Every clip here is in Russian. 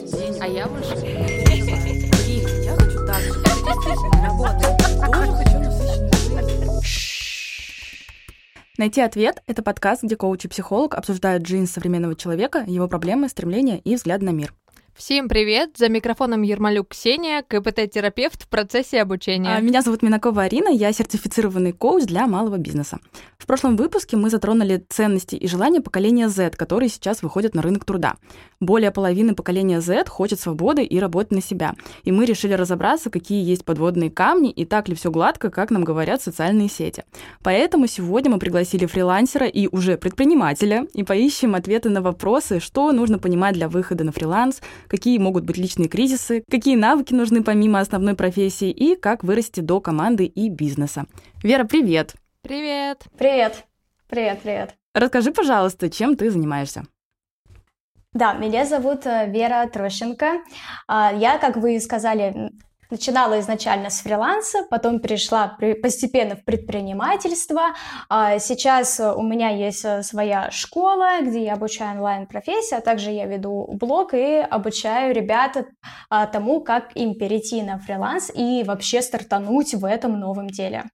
будет денег. А я больше. Блин, я хочу так же. Это действительно работает. Тоже хочу насыщенную жизнь. «Найти ответ» — это подкаст, где коуч и психолог обсуждают жизнь современного человека, его проблемы, стремления и взгляд на мир. Всем привет! За микрофоном Ермолюк Ксения, КПТ-терапевт в процессе обучения. Меня зовут Минакова Арина, я сертифицированный коуч для малого бизнеса. В прошлом выпуске мы затронули ценности и желания поколения Z, которые сейчас выходят на рынок труда. Более половины поколения Z хочет свободы и работы на себя. И мы решили разобраться, какие есть подводные камни и так ли все гладко, как нам говорят социальные сети. Поэтому сегодня мы пригласили фрилансера и уже предпринимателя и поищем ответы на вопросы, что нужно понимать для выхода на фриланс, какие могут быть личные кризисы, какие навыки нужны помимо основной профессии и как вырасти до команды и бизнеса. Вера, привет! Привет! Привет! Привет! Расскажи, пожалуйста, чем ты занимаешься? Да, меня зовут Вера Трощенко. Я, как вы сказали, начинала изначально с фриланса, потом перешла постепенно в предпринимательство. Сейчас у меня есть своя школа, где я обучаю онлайн-профессии, а также я веду блог и обучаю ребят тому, как им перейти на фриланс и вообще стартануть в этом новом деле.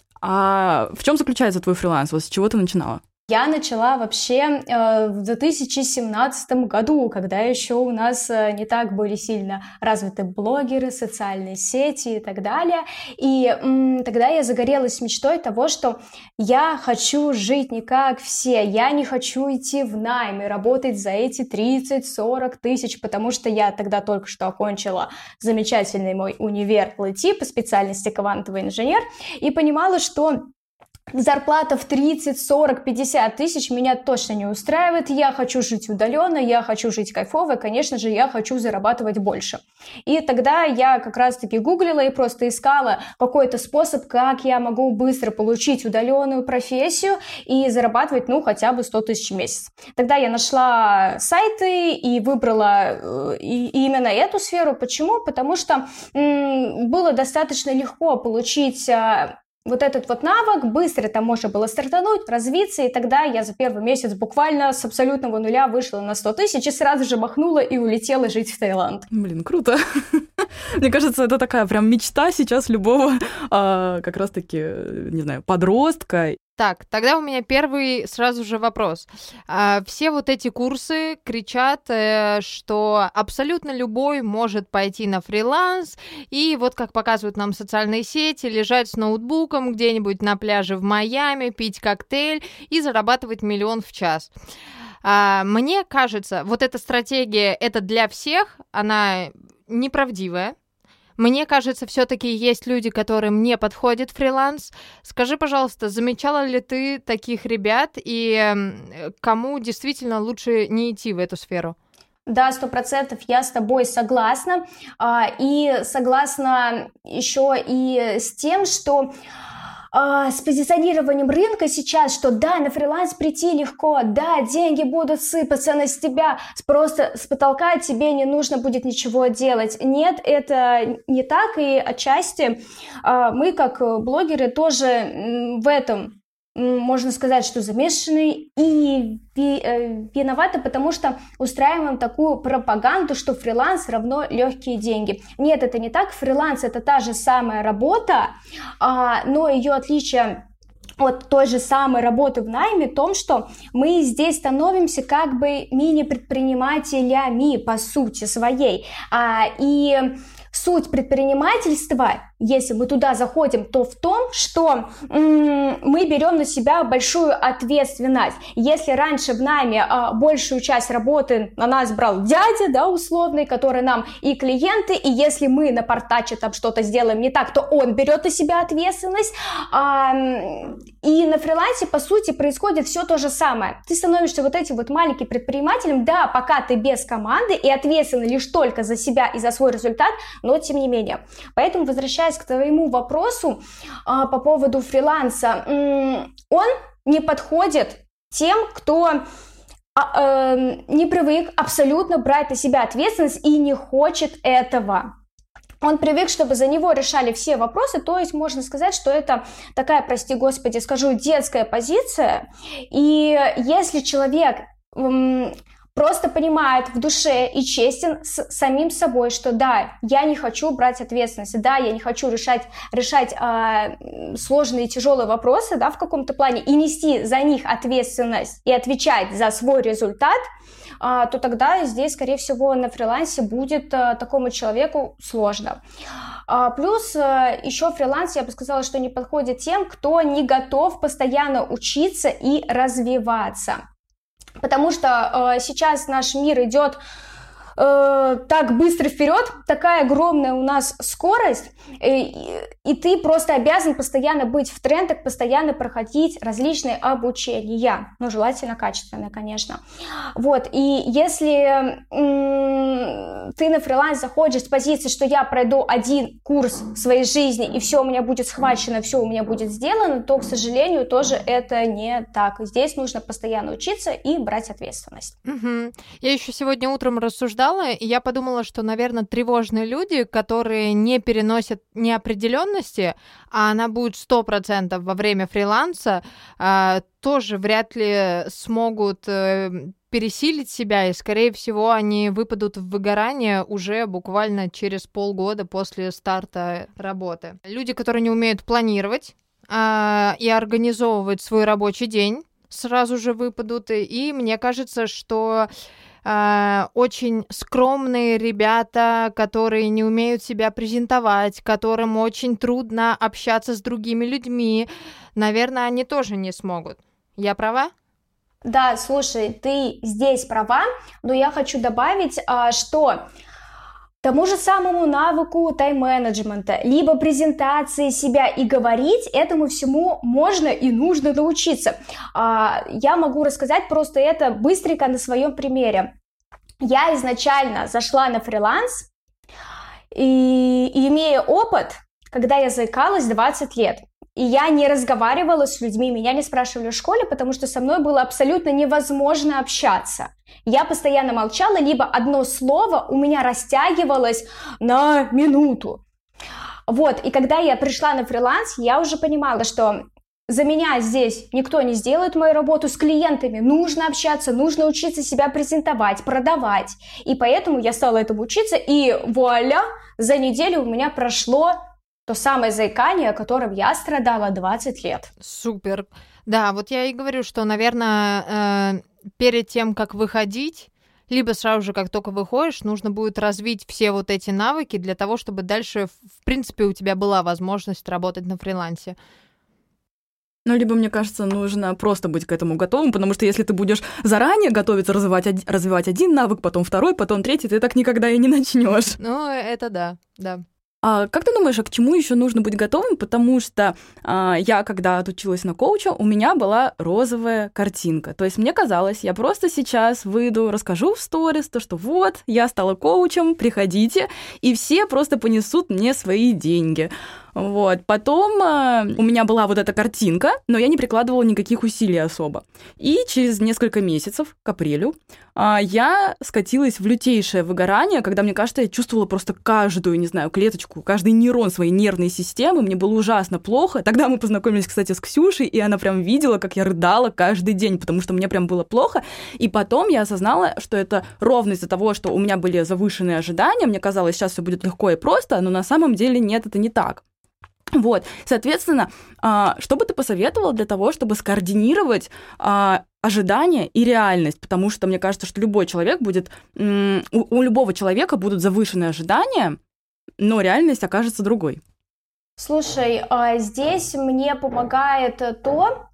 А в чем заключается твой фриланс? Вот с чего ты начинала? Я начала вообще в 2017 году, когда еще у нас не так были сильно развиты блогеры, социальные сети и так далее. И тогда я загорелась мечтой того, что я хочу жить не как все, я не хочу идти в найм и работать за эти 30-40 тысяч, потому что я тогда только что окончила замечательный мой универ ЛТИ по специальности квантовый инженер и понимала, что зарплата в 30, 40, 50 тысяч меня точно не устраивает. Я хочу жить удаленно, я хочу жить кайфово, и, конечно же, я хочу зарабатывать больше. И тогда я как раз-таки гуглила и просто искала какой-то способ, как я могу быстро получить удаленную профессию и зарабатывать, хотя бы 100 тысяч в месяц. Тогда я нашла сайты и выбрала именно эту сферу. Почему? Потому что было достаточно легко получить вот этот вот навык, быстро там можно было стартануть, развиться, и тогда я за первый месяц буквально с абсолютного нуля вышла на 100 тысяч и сразу же махнула и улетела жить в Таиланд. Блин, круто. Мне кажется, это такая прям мечта сейчас любого как раз-таки, не знаю, подростка. Так, тогда у меня первый сразу же вопрос. Все вот эти курсы кричат, что абсолютно любой может пойти на фриланс, и вот как показывают нам социальные сети, лежать с ноутбуком где-нибудь на пляже в Майами, пить коктейль и зарабатывать 1 000 000 в час. Мне кажется, вот эта стратегия, это для всех, она неправдивая. Мне кажется, все-таки есть люди, которым не подходит фриланс. Скажи, пожалуйста, замечала ли ты таких ребят и кому действительно лучше не идти в эту сферу? Да, 100% я с тобой согласна. И согласна еще и с тем, что с позиционированием рынка сейчас, что да, на фриланс прийти легко, да, деньги будут сыпаться на тебя, просто с потолка тебе не нужно будет ничего делать. Нет, это не так, и отчасти мы, как блогеры, тоже в этом, можно сказать, что замешаны и виноваты, потому что устраиваем такую пропаганду, что фриланс равно легкие деньги. Нет, это не так. Фриланс — это та же самая работа, но ее отличие от той же самой работы в найме в том, что мы здесь становимся как бы мини-предпринимателями по сути своей. И суть предпринимательства, если мы туда заходим, то в том, что мы берем на себя большую ответственность. Если раньше в найме большую часть работы на нас брал дядя, да, условный, который нам и клиенты, и если мы напортаче там что-то сделаем не так, то он берет на себя ответственность. И на фрилансе, по сути, происходит все то же самое. Ты становишься вот этим вот маленьким предпринимателем, да, пока ты без команды и ответственный лишь только за себя и за свой результат, но тем не менее. Поэтому, возвращаясь к твоему вопросу по поводу фриланса, он не подходит тем, кто не привык абсолютно брать на себя ответственность и не хочет этого. Он привык, чтобы за него решали все вопросы, то есть можно сказать, что это такая, прости господи, скажу, детская позиция. И если человек просто понимает в душе и честен с самим собой, что да, я не хочу брать ответственность, да, я не хочу решать сложные и тяжелые вопросы, да, в каком-то плане, и нести за них ответственность и отвечать за свой результат, то тогда здесь, скорее всего, на фрилансе будет такому человеку сложно. Плюс еще фриланс, я бы сказала, что не подходит тем, кто не готов постоянно учиться и развиваться. Потому что сейчас наш мир идет так быстро вперед, такая огромная у нас скорость, и ты просто обязан постоянно быть в трендах, постоянно проходить различные обучения, ну, желательно качественные, конечно. Вот, и если ты на фриланс заходишь с позиции, что я пройду один курс в своей жизни, и все у меня будет схвачено, все у меня будет сделано, то, к сожалению, тоже это не так. Здесь нужно постоянно учиться и брать ответственность. Угу. Я еще сегодня утром рассуждала, и я подумала, что, наверное, тревожные люди, которые не переносят неопределенности, а она будет 100% во время фриланса, тоже вряд ли смогут пересилить себя, и, скорее всего, они выпадут в выгорание уже буквально через полгода после старта работы. Люди, которые не умеют планировать и организовывать свой рабочий день, сразу же выпадут, и мне кажется, что очень скромные ребята, которые не умеют себя презентовать, которым очень трудно общаться с другими людьми, наверное, они тоже не смогут. Я права? Да, слушай, ты здесь права, но я хочу добавить, что тому же самому навыку тайм-менеджмента, либо презентации себя и говорить, этому всему можно и нужно научиться. Я могу рассказать просто это быстренько на своем примере. Я изначально зашла на фриланс, и имея опыт, когда я заикалась 20 лет, и я не разговаривала с людьми, меня не спрашивали в школе, потому что со мной было абсолютно невозможно общаться. Я постоянно молчала, либо одно слово у меня растягивалось на минуту. Вот, и когда я пришла на фриланс, я уже понимала, что за меня здесь никто не сделает мою работу, с клиентами нужно общаться, нужно учиться себя презентовать, продавать. И поэтому я стала этому учиться, и вуаля, за неделю у меня прошло то самое заикание, о котором я страдала 20 лет. Супер. Да, вот я и говорю, что, наверное, перед тем, как выходить, либо сразу же, как только выходишь, нужно будет развить все вот эти навыки для того, чтобы дальше, в принципе, у тебя была возможность работать на фрилансе. Ну, либо, мне кажется, нужно просто быть к этому готовым, потому что если ты будешь заранее готовиться развивать один навык, потом второй, потом третий, ты так никогда и не начнешь. Ну, это да. А как ты думаешь, а к чему еще нужно быть готовым? Потому что я, когда отучилась на коуча, у меня была розовая картинка. То есть мне казалось, я просто сейчас выйду, расскажу в сторис, то, что вот, я стала коучем, приходите, и все просто понесут мне свои деньги. Вот. Потом у меня была вот эта картинка, но я не прикладывала никаких усилий особо. И через несколько месяцев, к апрелю, я скатилась в лютейшее выгорание, когда, мне кажется, я чувствовала просто каждую, не знаю, клеточку, каждый нейрон своей нервной системы. Мне было ужасно плохо. Тогда мы познакомились, кстати, с Ксюшей, и она прям видела, как я рыдала каждый день, потому что мне прям было плохо. И потом я осознала, что это ровно из-за того, что у меня были завышенные ожидания. Мне казалось, сейчас все будет легко и просто, но на самом деле нет, это не так. Вот, соответственно, что бы ты посоветовал для того, чтобы скоординировать ожидания и реальность? Потому что мне кажется, что любой человек будет, у любого человека будут завышенные ожидания, но реальность окажется другой. Слушай, здесь мне помогает то,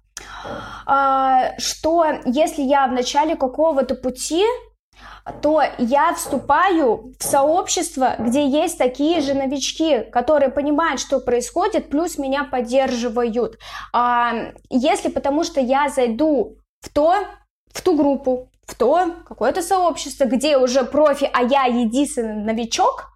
что если я в начале какого-то пути, то я вступаю в сообщество, где есть такие же новички, которые понимают, что происходит, плюс меня поддерживают. Если потому что я зайду в ту группу, в то какое-то сообщество, где уже профи, а я единственный новичок,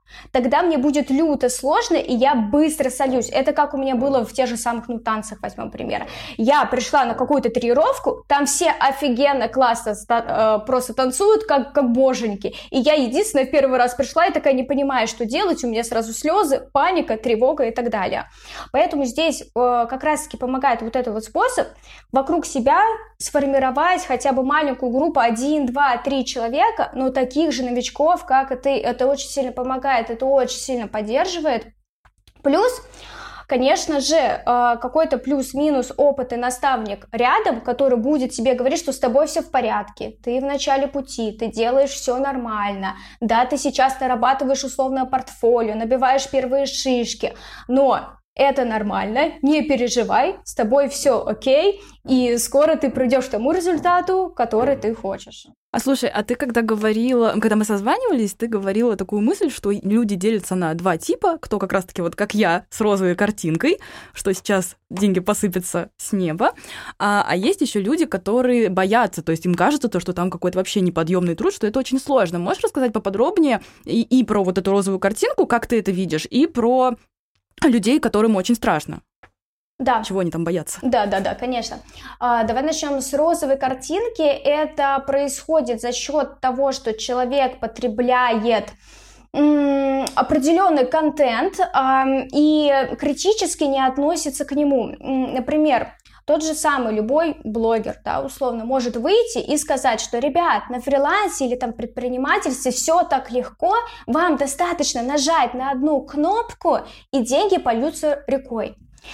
тогда мне будет люто сложно, и я быстро сольюсь. Это как у меня было в тех же самых, танцах, возьмем пример. Я пришла на какую-то тренировку, там все офигенно, классно просто танцуют, как боженьки. И я единственная в первый раз пришла и такая не понимаю, что делать, у меня сразу слезы, паника, тревога и так далее. Поэтому здесь как раз-таки помогает вот этот вот способ вокруг себя сформировать хотя бы маленькую группу 1, 2, 3 человека, но таких же новичков, как и ты. Это очень сильно помогает, это очень сильно поддерживает. Плюс, конечно же, какой-то плюс-минус опытный наставник рядом, который будет тебе говорить, что с тобой все в порядке, ты в начале пути, ты делаешь все нормально, да, ты сейчас нарабатываешь условное портфолио, набиваешь первые шишки, но это нормально, не переживай, с тобой все окей, и скоро ты придешь к тому результату, который ты хочешь. А слушай, а ты когда мы созванивались, ты говорила такую мысль, что люди делятся на 2 типа, кто как раз-таки вот как я, с розовой картинкой, что сейчас деньги посыпятся с неба, а есть еще люди, которые боятся, то есть им кажется, что там какой-то вообще неподъемный труд, что это очень сложно. Можешь рассказать поподробнее и про вот эту розовую картинку, как ты это видишь, и про людей, которым очень страшно? Да. Чего они там боятся? Да, конечно. Давай начнем с розовой картинки. Это происходит за счет того, что человек потребляет определенный контент и критически не относится к нему. Например, тот же самый любой блогер, да, условно, может выйти и сказать, что, ребят, на фрилансе или там предпринимательстве все так легко, вам достаточно нажать на одну кнопку, и деньги польются рекой.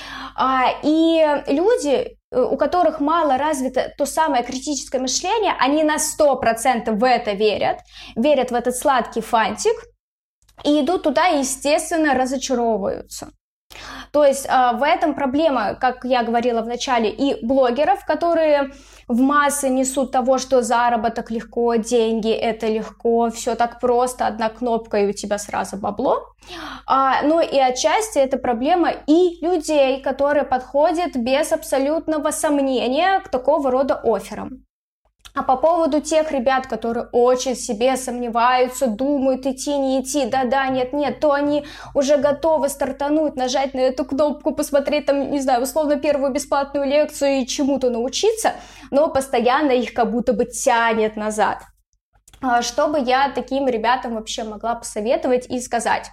И люди, у которых мало развито то самое критическое мышление, они на 100% в это верят в этот сладкий фантик, и идут туда и, естественно, разочаровываются. То есть в этом проблема, как я говорила в начале, и блогеров, которые в массы несут того, что заработок легко, деньги это легко, все так просто, одна кнопка и у тебя сразу бабло. Но и отчасти это проблема и людей, которые подходят без абсолютного сомнения к такого рода офферам. А по поводу тех ребят, которые очень в себе сомневаются, думают, идти, не идти, да-да, нет-нет, то они уже готовы стартануть, нажать на эту кнопку, посмотреть там, не знаю, условно первую бесплатную лекцию и чему-то научиться, но постоянно их как будто бы тянет назад. Что бы я таким ребятам вообще могла посоветовать и сказать?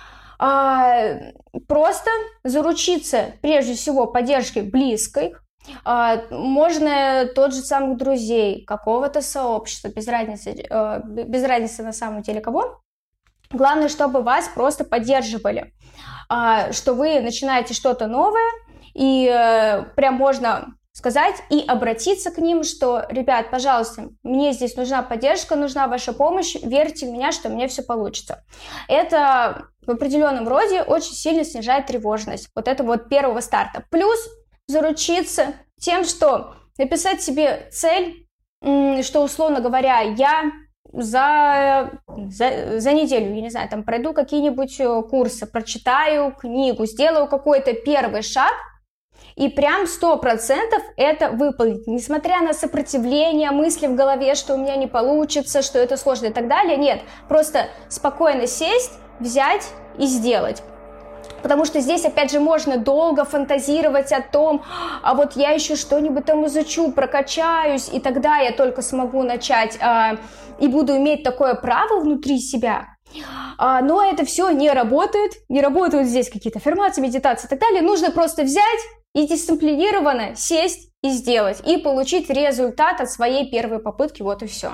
Просто заручиться, прежде всего, поддержкой близкой, можно тот же самых друзей, какого-то сообщества, без разницы на самом деле кого. Главное, чтобы вас просто поддерживали, что вы начинаете что-то новое, и прям можно сказать и обратиться к ним, что, ребят, пожалуйста, мне здесь нужна поддержка, нужна ваша помощь, верьте в меня, что у меня все получится. Это в определенном роде очень сильно снижает тревожность. Вот это вот первого старта. Плюс заручиться тем, что написать себе цель, что, условно говоря, я за неделю, я не знаю, там пройду какие-нибудь курсы, прочитаю книгу, сделаю какой-то первый шаг, и прям 100% это выполнить, несмотря на сопротивление, мысли в голове, что у меня не получится, что это сложно и так далее. Нет, просто спокойно сесть, взять и сделать. Потому что здесь, опять же, можно долго фантазировать о том, а вот я еще что-нибудь там изучу, прокачаюсь, и тогда я только смогу начать и буду иметь такое право внутри себя. Но это все не работает, не работают здесь какие-то аффирмации, медитации и так далее. Нужно просто взять и дисциплинированно сесть и сделать, и получить результат от своей первой попытки, вот и все.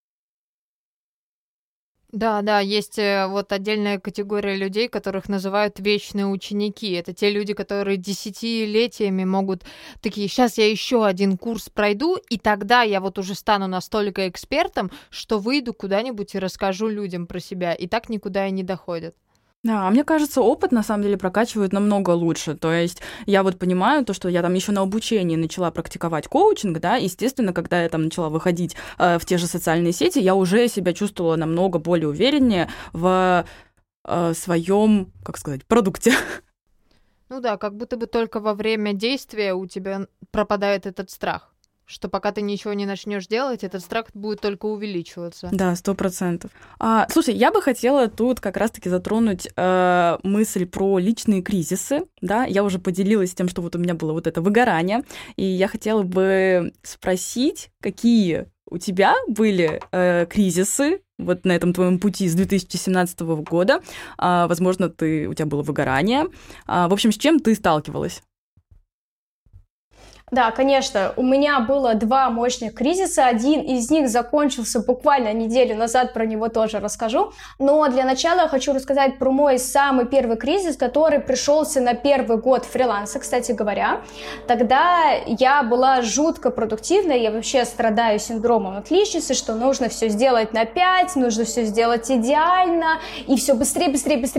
Да, есть вот отдельная категория людей, которых называют вечные ученики. Это те люди, которые десятилетиями могут такие, сейчас я еще один курс пройду, и тогда я вот уже стану настолько экспертом, что выйду куда-нибудь и расскажу людям про себя. И так никуда и не доходят. Да, мне кажется, опыт на самом деле прокачивает намного лучше. То есть я вот понимаю то, что я там еще на обучении начала практиковать коучинг, да, естественно, когда я там начала выходить в те же социальные сети, я уже себя чувствовала намного более увереннее в своем, как сказать, продукте. Ну да, как будто бы только во время действия у тебя пропадает этот страх, что пока ты ничего не начнешь делать, этот страх будет только увеличиваться. Да, 100%. Слушай, я бы хотела тут как раз-таки затронуть мысль про личные кризисы. Да? Я уже поделилась тем, что вот у меня было вот это выгорание, и я хотела бы спросить, какие у тебя были кризисы вот на этом твоем пути с 2017 года. Возможно, у тебя было выгорание. В общем, с чем ты сталкивалась? Да, конечно, у меня было 2 мощных кризиса, один из них закончился буквально неделю назад, про него тоже расскажу, но для начала я хочу рассказать про мой самый первый кризис, который пришелся на первый год фриланса, кстати говоря. Тогда я была жутко продуктивной, я вообще страдаю синдромом отличницы, что нужно все сделать на 5, нужно все сделать идеально, и все быстрее.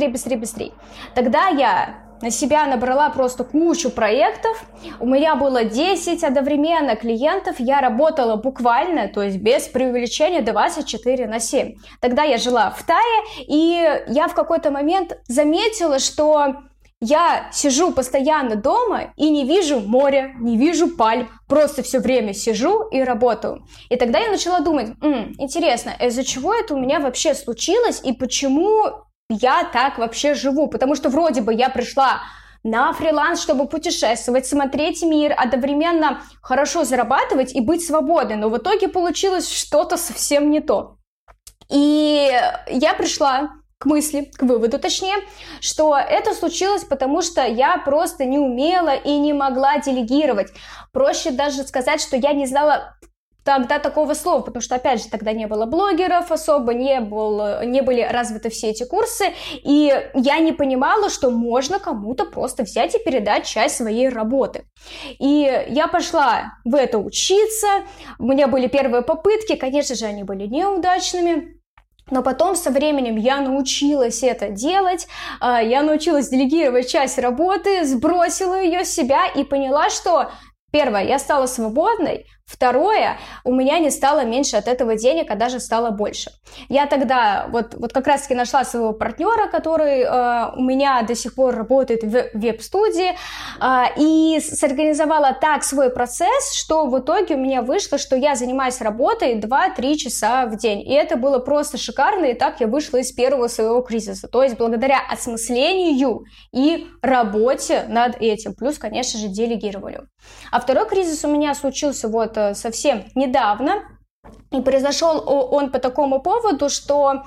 Тогда я на себя набрала просто кучу проектов, у меня было 10 одновременно клиентов, я работала буквально, то есть без преувеличения, 24/7. Тогда я жила в Тае, и я в какой-то момент заметила, что я сижу постоянно дома и не вижу моря, не вижу пальм, просто все время сижу и работаю. И тогда я начала думать, интересно, из-за чего это у меня вообще случилось и почему я так вообще живу, потому что вроде бы я пришла на фриланс, чтобы путешествовать, смотреть мир, одновременно хорошо зарабатывать и быть свободной, но в итоге получилось что-то совсем не то. И я пришла к выводу точнее, что это случилось, потому что я просто не умела и не могла делегировать. Проще даже сказать, что я не знала тогда такого слова, потому что, опять же, тогда не было блогеров особо, не были развиты все эти курсы, и я не понимала, что можно кому-то просто взять и передать часть своей работы. И я пошла в это учиться, у меня были первые попытки, конечно же, они были неудачными, но потом со временем я научилась это делать, я научилась делегировать часть работы, сбросила ее с себя и поняла, что первое, я стала свободной, второе, у меня не стало меньше от этого денег, а даже стало больше. Я тогда вот как раз-таки нашла своего партнера, который у меня до сих пор работает в веб-студии, и сорганизовала так свой процесс, что в итоге у меня вышло, что я занимаюсь работой 2-3 часа в день. И это было просто шикарно, и так я вышла из первого своего кризиса. То есть благодаря осмыслению и работе над этим, плюс, конечно же, делегированию. А второй кризис у меня случился вот совсем недавно, и произошел он по такому поводу, что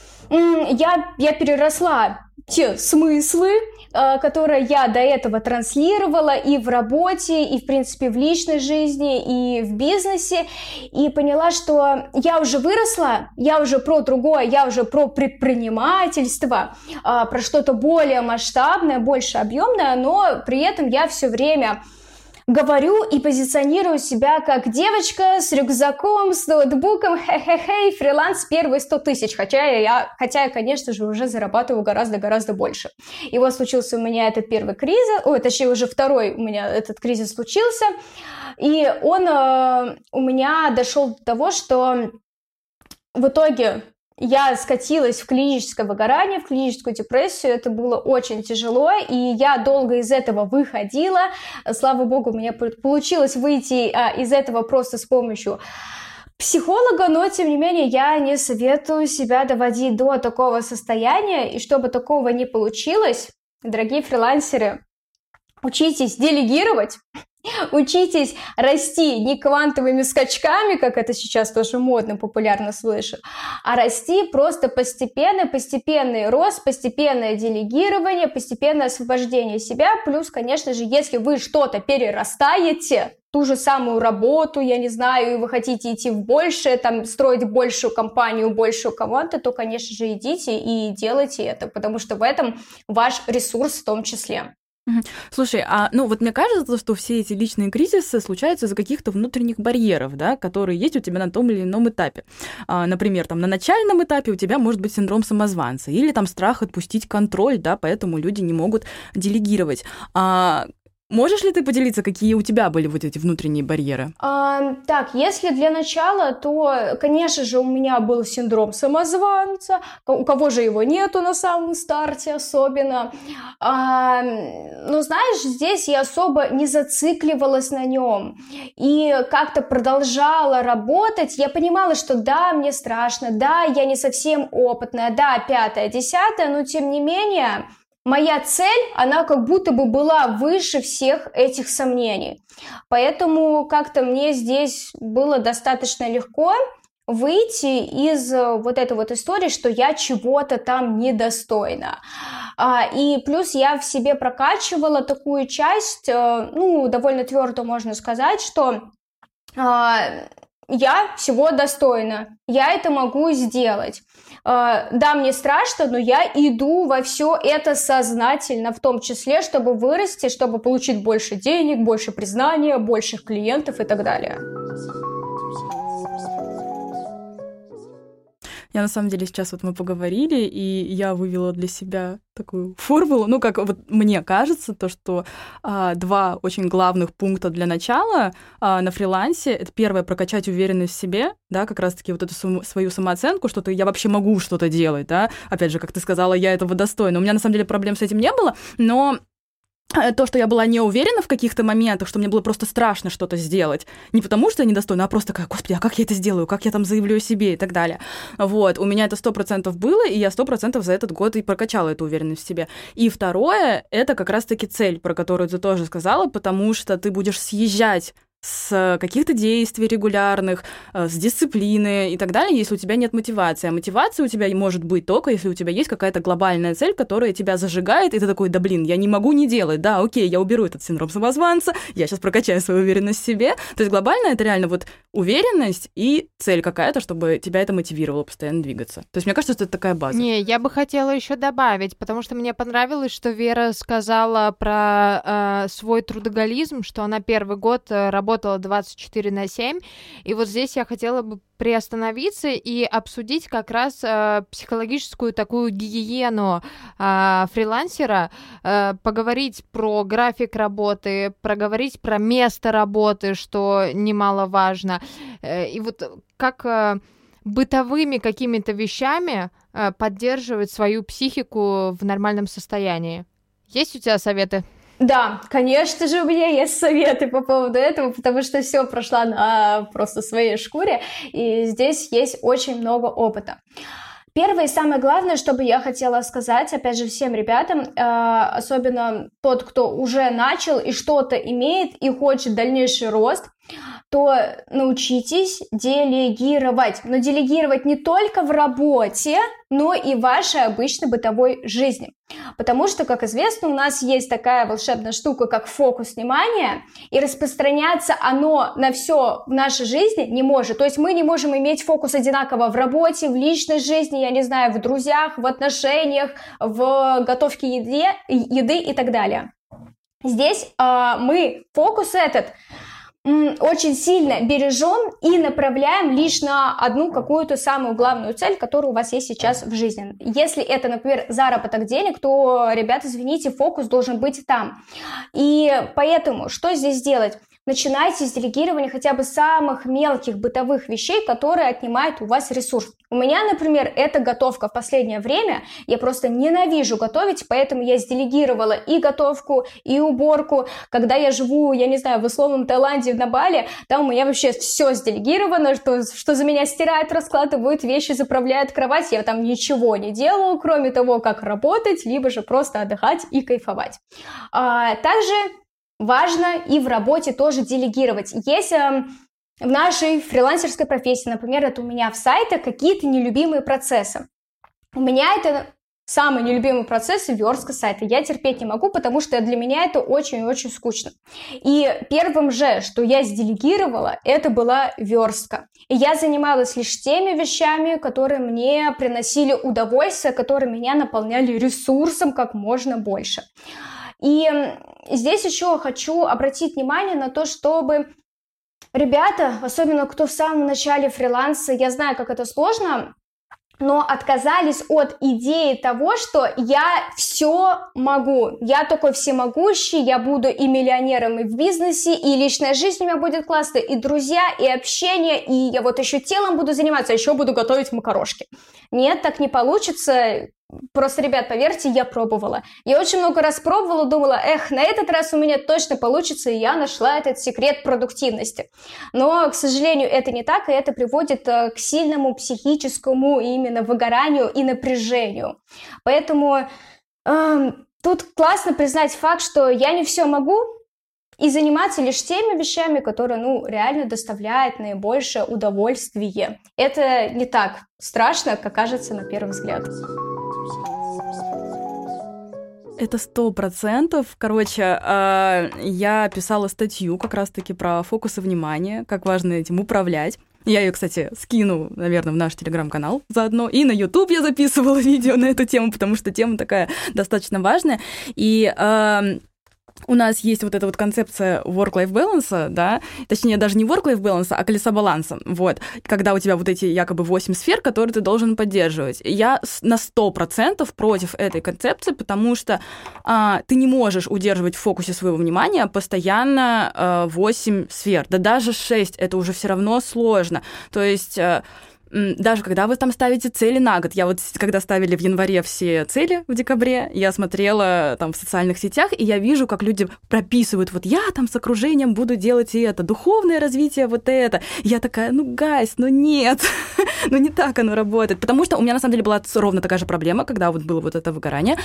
я переросла те смыслы, которые я до этого транслировала и в работе, и, в принципе, в личной жизни, и в бизнесе, и поняла, что я уже выросла, я уже про другое, я уже про предпринимательство, про что-то более масштабное, больше объемное, но при этом я все время говорю и позиционирую себя как девочка с рюкзаком, с ноутбуком, фриланс первые 100 тысяч, хотя я, конечно же, уже зарабатываю гораздо больше. И вот случился у меня этот первый кризис, точнее, уже второй у меня этот кризис случился, и он у меня дошел до того, что в итоге я скатилась в клиническое выгорание, в клиническую депрессию, это было очень тяжело, и я долго из этого выходила, слава богу, у меня получилось выйти из этого просто с помощью психолога, но, тем не менее, я не советую себя доводить до такого состояния, и чтобы такого не получилось, дорогие фрилансеры, учитесь делегировать, учитесь расти не квантовыми скачками, как это сейчас тоже модно, популярно слышу, а расти просто постепенно, постепенный рост, постепенное делегирование, постепенное освобождение себя. Плюс, конечно же, если вы что-то перерастаете, ту же самую работу, я не знаю, и вы хотите идти в большее, там, строить большую компанию, большую команду, то, конечно же, идите и делайте это, потому что в этом ваш ресурс в том числе. Слушай, вот мне кажется, что все эти личные кризисы случаются из-за каких-то внутренних барьеров, да, которые есть у тебя на том или ином этапе. Например, там на начальном этапе у тебя может быть синдром самозванца или там страх отпустить контроль, да, поэтому люди не могут делегировать. Можешь ли ты поделиться, какие у тебя были вот эти внутренние барьеры? Так, если для начала, то, конечно же, у меня был синдром самозванца. У кого же его нету на самом старте особенно. Но знаешь, здесь я особо не зацикливалась на нем. И как-то продолжала работать. Я понимала, что да, мне страшно, да, я не совсем опытная, да, 5-е, 10-е, но тем не менее... Моя цель, она как будто бы была выше всех этих сомнений. Поэтому как-то мне здесь было достаточно легко выйти из вот этой вот истории, что я чего-то там недостойна. И плюс я в себе прокачивала такую часть, довольно твердо можно сказать, что я всего достойна, я это могу сделать. Да, мне страшно, но я иду во все это сознательно, в том числе, чтобы вырасти, чтобы получить больше денег, больше признания, больших клиентов и так далее. Я на самом деле сейчас вот мы поговорили, и я вывела для себя такую формулу, как вот мне кажется, то, что 2 очень главных пункта для начала на фрилансе — это первое — прокачать уверенность в себе, да, как раз-таки вот эту свою самооценку, что я вообще могу что-то делать, да, опять же, как ты сказала, я этого достойна. У меня на самом деле проблем с этим не было, но то, что я была не уверена в каких-то моментах, что мне было просто страшно что-то сделать. Не потому, что я недостойна, а просто такая: господи, а как я это сделаю? Как я там заявлю о себе и так далее. Вот, у меня это 100% было, и я 100% за этот год и прокачала эту уверенность в себе. И второе — это как раз-таки цель, про которую ты тоже сказала, потому что ты будешь съезжать с каких-то действий регулярных, с дисциплины и так далее, если у тебя нет мотивации. А мотивация у тебя может быть только, если у тебя есть какая-то глобальная цель, которая тебя зажигает, и ты такой: да блин, я не могу не делать, да, окей, я уберу этот синдром самозванца, я сейчас прокачаю свою уверенность в себе. То есть глобально это реально вот уверенность и цель какая-то, чтобы тебя это мотивировало постоянно двигаться. То есть мне кажется, что это такая база. Не, я бы хотела еще добавить, потому что мне понравилось, что Вера сказала про свой трудоголизм, что она первый год работала 24/7, и вот здесь я хотела бы приостановиться и обсудить как раз психологическую такую гигиену фрилансера, поговорить про график работы, проговорить про место работы, что немаловажно, и вот как бытовыми какими-то вещами поддерживать свою психику в нормальном состоянии. Есть у тебя советы? Да, конечно же, у меня есть советы по поводу этого, потому что все прошла на просто своей шкуре, и здесь есть очень много опыта. Первое и самое главное, что бы я хотела сказать, опять же, всем ребятам, особенно тот, кто уже начал и что-то имеет и хочет дальнейший рост, то научитесь делегировать. Но делегировать не только в работе, но и в вашей обычной бытовой жизни. Потому что, как известно, у нас есть такая волшебная штука, как фокус внимания, и распространяться оно на все в нашей жизни не может. То есть мы не можем иметь фокус одинаково в работе, в личной жизни, я не знаю, в друзьях, в отношениях, в готовке еды и так далее. Здесь мы фокус этот очень сильно бережем и направляем лишь на одну какую-то самую главную цель, которая у вас есть сейчас в жизни. Если это, например, заработок денег, то, ребята, извините, фокус должен быть там. И поэтому что здесь делать? Начинайте с делегирования хотя бы самых мелких бытовых вещей, которые отнимают у вас ресурс. У меня, например, это готовка в последнее время. Я просто ненавижу готовить, поэтому я сделегировала и готовку, и уборку. Когда я живу, я не знаю, в условном Таиланде, на Бали, там у меня вообще все сделегировано, что за меня стирают, раскладывают вещи, заправляют кровать. Я там ничего не делаю, кроме того, как работать, либо же просто отдыхать и кайфовать. Также важно и в работе тоже делегировать. Есть в нашей фрилансерской профессии, например, это у меня в сайтах какие-то нелюбимые процессы. У меня это самый нелюбимый процесс — верстка сайта. Я терпеть не могу, потому что для меня это очень-очень скучно. И первым же, что я сделегировала, это была верстка. И я занималась лишь теми вещами, которые мне приносили удовольствие, которые меня наполняли ресурсом как можно больше. И здесь еще хочу обратить внимание на то, чтобы ребята, особенно кто в самом начале фриланса, я знаю, как это сложно, но отказались от идеи того, что я все могу, я такой всемогущий, я буду и миллионером, и в бизнесе, и личная жизнь у меня будет классная, и друзья, и общение, и я вот еще телом буду заниматься, а еще буду готовить макарошки. Нет, так не получится. Просто, ребят, поверьте, я пробовала. Я очень много раз пробовала, думала, на этот раз у меня точно получится, и я нашла этот секрет продуктивности. Но, к сожалению, это не так, и это приводит к сильному психическому именно выгоранию и напряжению. Поэтому тут классно признать факт, что я не все могу, и заниматься лишь теми вещами, которые, реально доставляют наибольшее удовольствие. Это не так страшно, как кажется на первый взгляд. Это 100%. Короче, я писала статью как раз-таки про фокусы внимания, как важно этим управлять. Я ее, кстати, скину, наверное, в наш телеграм-канал заодно. И на YouTube я записывала видео на эту тему, потому что тема такая достаточно важная. И у нас есть вот эта вот концепция work-life balance, да, точнее, даже не work-life balance, а колеса баланса, вот, когда у тебя вот эти якобы 8 сфер, которые ты должен поддерживать. Я на 100% против этой концепции, потому что ты не можешь удерживать в фокусе своего внимания постоянно 8 сфер, да даже 6, это уже все равно сложно, то есть... Даже когда вы там ставите цели на год, я вот когда ставили в январе все цели в декабре, я смотрела там в социальных сетях, и я вижу, как люди прописывают, вот я там с окружением буду делать и это, духовное развитие вот это. И я такая, гайс, нет, не так оно работает. Потому что у меня на самом деле была ровно такая же проблема, когда вот было вот это выгорание.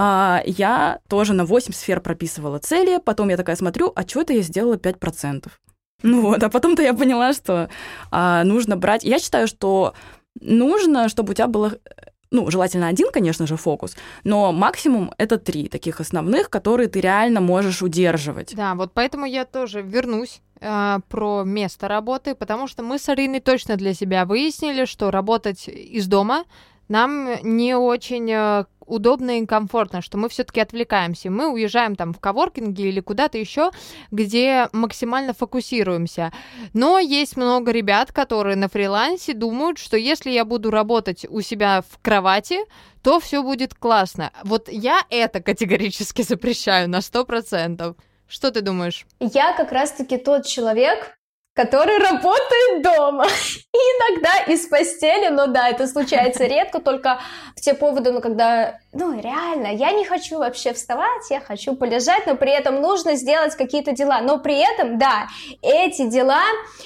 Я тоже на 8 сфер прописывала цели, потом я такая смотрю, а что-то я сделала 5%. А потом-то я поняла, что нужно брать... Я считаю, что нужно, чтобы у тебя было, желательно один, конечно же, фокус, но максимум это 3 таких основных, которые ты реально можешь удерживать. Да, вот поэтому я тоже вернусь про место работы, потому что мы с Ариной точно для себя выяснили, что работать из дома нам не очень удобно и комфортно, что мы все-таки отвлекаемся. Мы уезжаем там в коворкинге или куда-то еще, где максимально фокусируемся. Но есть много ребят, которые на фрилансе думают, что если я буду работать у себя в кровати, то все будет классно. Вот я это категорически запрещаю на 100%. Что ты думаешь? Я как раз-таки тот человек, который работает дома. И иногда из постели, но да, это случается редко, только в те поводы, когда, реально, я не хочу вообще вставать, я хочу полежать, но при этом нужно сделать какие-то дела. Но при этом, да, эти дела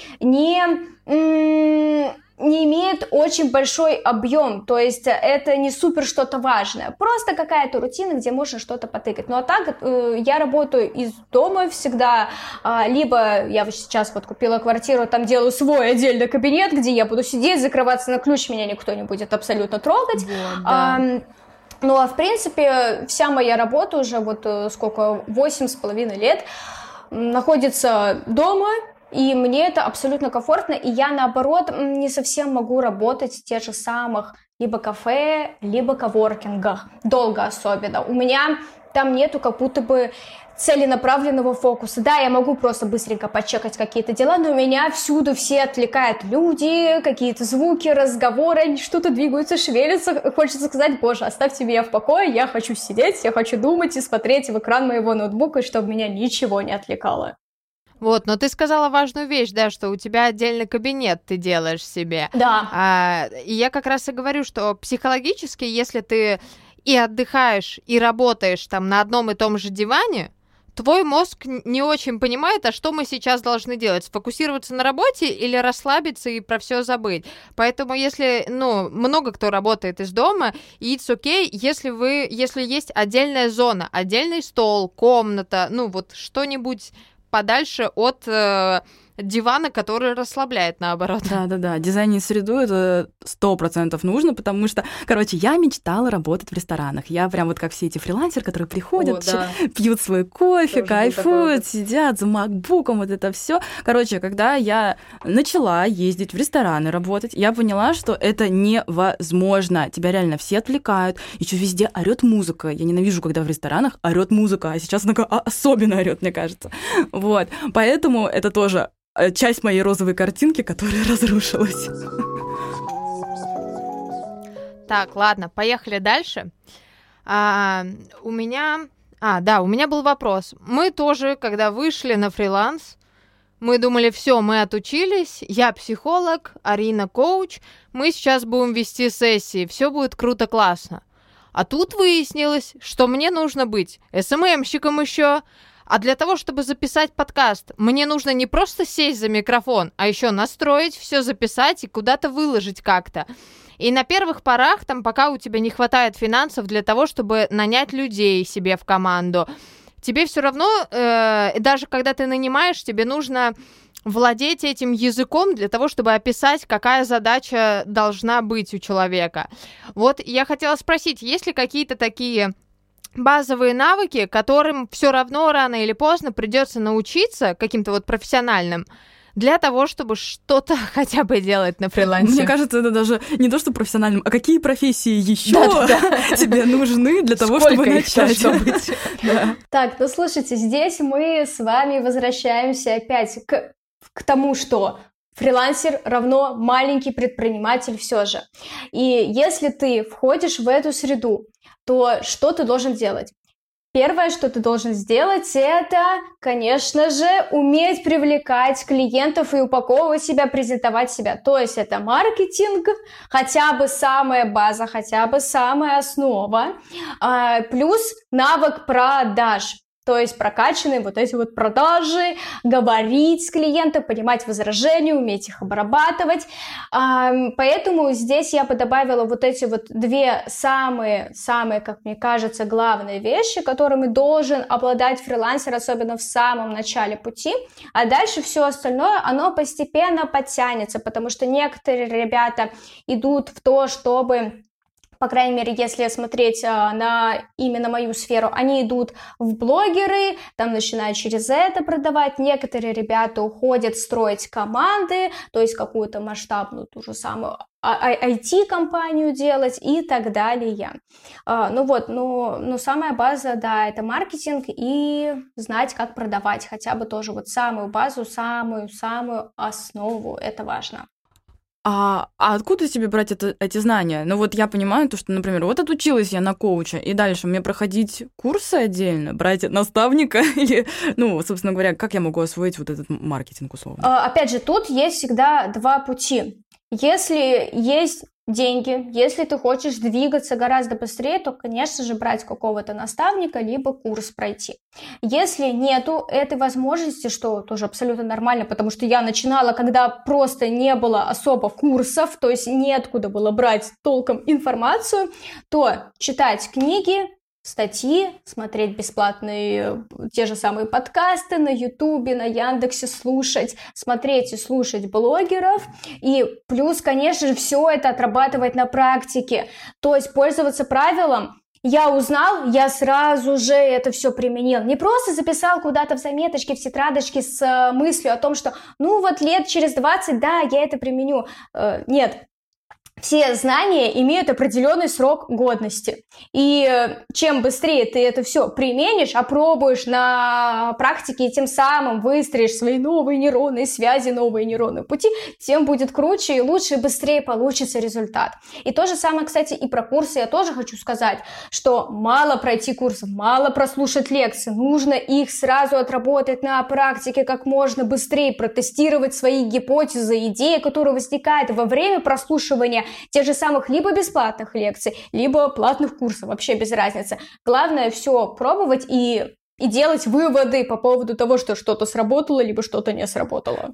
не имеет очень большой объем, то есть это не супер что-то важное, просто какая-то рутина, где можно что-то потыкать. Ну а так я работаю из дома всегда, либо я сейчас вот купила квартиру, там делаю свой отдельный кабинет, где я буду сидеть, закрываться на ключ, меня никто не будет абсолютно трогать. Вот, да. Ну а в принципе вся моя работа уже 8,5 лет находится дома. И мне это абсолютно комфортно, и я, наоборот, не совсем могу работать в тех же самых либо кафе, либо коворкингах, долго особенно. У меня там нету как будто бы целенаправленного фокуса. Да, я могу просто быстренько почекать какие-то дела, но меня всюду все отвлекают люди, какие-то звуки, разговоры, они что-то двигаются, шевелятся. Хочется сказать, боже, оставьте меня в покое, я хочу сидеть, я хочу думать и смотреть в экран моего ноутбука, чтобы меня ничего не отвлекало. Вот, но ты сказала важную вещь, да, что у тебя отдельный кабинет ты делаешь себе. Да. И я как раз и говорю, что психологически, если ты и отдыхаешь, и работаешь там на одном и том же диване, твой мозг не очень понимает, а что мы сейчас должны делать, сфокусироваться на работе или расслабиться и про все забыть. Поэтому если, много кто работает из дома, и it's okay, если есть отдельная зона, отдельный стол, комната, что-нибудь подальше от дивана, который расслабляет, наоборот. Да. Дизайнить среду — это 100% нужно, потому что, я мечтала работать в ресторанах. Я прям вот как все эти фрилансеры, которые приходят, пьют свой кофе, тоже кайфуют, сидят за макбуком, вот это все. Когда я начала ездить в рестораны работать, я поняла, что это невозможно. Тебя реально все отвлекают, еще везде орёт музыка. Я ненавижу, когда в ресторанах орёт музыка, а сейчас она особенно орёт, мне кажется. Вот. Поэтому это тоже часть моей розовой картинки, которая разрушилась. Так, ладно, поехали дальше. У меня был вопрос. Мы тоже, когда вышли на фриланс, мы думали, все, мы отучились, я психолог, Арина коуч, мы сейчас будем вести сессии, все будет круто, классно. А тут выяснилось, что мне нужно быть СММщиком еще, а для того, чтобы записать подкаст, мне нужно не просто сесть за микрофон, а еще настроить, все записать и куда-то выложить как-то. И на первых порах, там, пока у тебя не хватает финансов для того, чтобы нанять людей себе в команду, тебе все равно, даже когда ты нанимаешь, тебе нужно владеть этим языком для того, чтобы описать, какая задача должна быть у человека. Вот я хотела спросить, есть ли какие-то такие базовые навыки, которым все равно рано или поздно придется научиться каким-то вот профессиональным, для того, чтобы что-то хотя бы делать на фрилансе? Мне кажется, это даже не то, что профессиональным, а какие профессии еще тебе нужны для того, чтобы начать. Так, ну слушайте, здесь мы с вами возвращаемся опять к тому, что фрилансер равно маленький предприниматель все же. И если ты входишь в эту среду, то что ты должен делать? Первое, что ты должен сделать, это, конечно же, уметь привлекать клиентов и упаковывать себя, презентовать себя. То есть это маркетинг, хотя бы самая база, хотя бы самая основа, плюс навык продаж. То есть прокачанные вот эти вот продажи, говорить с клиентом, понимать возражения, уметь их обрабатывать. Поэтому здесь я бы добавила вот эти вот две самые, как мне кажется, главные вещи, которыми должен обладать фрилансер, особенно в самом начале пути. А дальше все остальное, оно постепенно подтянется, потому что некоторые ребята идут в то, чтобы... По крайней мере, если смотреть на именно мою сферу, они идут в блогеры, там начинают через это продавать. Некоторые ребята уходят строить команды, то есть какую-то масштабную, ту же самую IT-компанию делать и так далее. Но самая база, да, это маркетинг и знать, как продавать. Хотя бы тоже вот самую базу, самую основу, это важно. А откуда тебе брать эти знания? Ну вот я понимаю, то, что, например, вот отучилась я на коуча, и дальше мне проходить курсы отдельно, брать наставника или, собственно говоря, как я могу освоить вот этот маркетинг условно? Опять же, тут есть всегда два пути. Если есть деньги, если ты хочешь двигаться гораздо быстрее, то, конечно же, брать какого-то наставника, либо курс пройти. Если нету этой возможности, что тоже абсолютно нормально, потому что я начинала, когда просто не было особо курсов, то есть неоткуда было брать толком информацию, то читать книги, статьи, смотреть бесплатные те же самые подкасты на Ютубе, на Яндексе, смотреть и слушать блогеров, и плюс, конечно же, все это отрабатывать на практике, то есть пользоваться правилом. Я узнал, я сразу же это все применил. Не просто записал куда-то в заметочке, в тетрадочке с мыслью о том, что лет через 20, да, я это применю. Нет. Все знания имеют определенный срок годности. И чем быстрее ты это все применишь, опробуешь на практике и тем самым выстроишь свои новые нейронные связи, новые нейронные пути, тем будет круче и лучше, и быстрее получится результат. И то же самое, кстати, и про курсы я тоже хочу сказать, что мало пройти курсов, мало прослушать лекции, нужно их сразу отработать на практике как можно быстрее, протестировать свои гипотезы, идеи, которые возникают во время прослушивания тех же самых либо бесплатных лекций, либо платных курсов, вообще без разницы. Главное все пробовать и делать выводы по поводу того, что что-то сработало, либо что-то не сработало.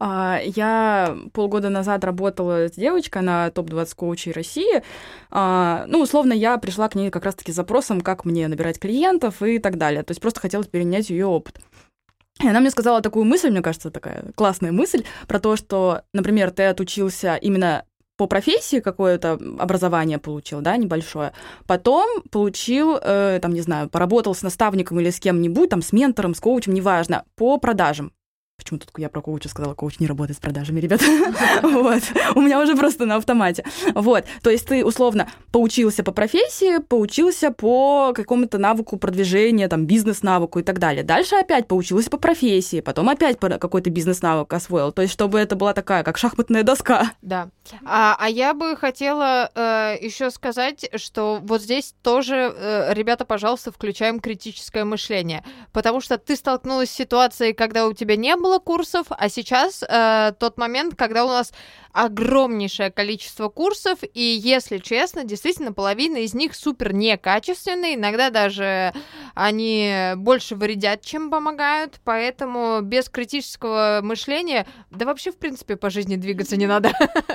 Я полгода назад работала с девочкой на топ-20 коучей России. Условно, я пришла к ней как раз-таки с запросом, как мне набирать клиентов и так далее. То есть просто хотелось перенять ее опыт. И она мне сказала такую мысль, мне кажется, такая классная мысль, про то, что, например, ты отучился именно по профессии, какое-то образование получил, да, небольшое, потом получил, поработал с наставником или с кем-нибудь, с ментором, с коучем, неважно, по продажам. Почему тут я про коуча сказала? Коуч не работает с продажами, ребята. Вот. У меня уже просто на автомате. Вот. То есть ты, условно, поучился по профессии, поучился по какому-то навыку продвижения, там, бизнес-навыку и так далее. Дальше опять поучился по профессии, потом опять какой-то бизнес-навык освоил. То есть чтобы это была такая, как шахматная доска. Да. А я бы хотела еще сказать, что вот здесь тоже, ребята, пожалуйста, включаем критическое мышление. Потому что ты столкнулась с ситуацией, когда у тебя не было курсов, а сейчас тот момент, когда у нас огромнейшее количество курсов, и, если честно, действительно, половина из них супер некачественные, иногда даже они больше вредят, чем помогают, поэтому без критического мышления, да вообще, в принципе, по жизни двигаться не надо.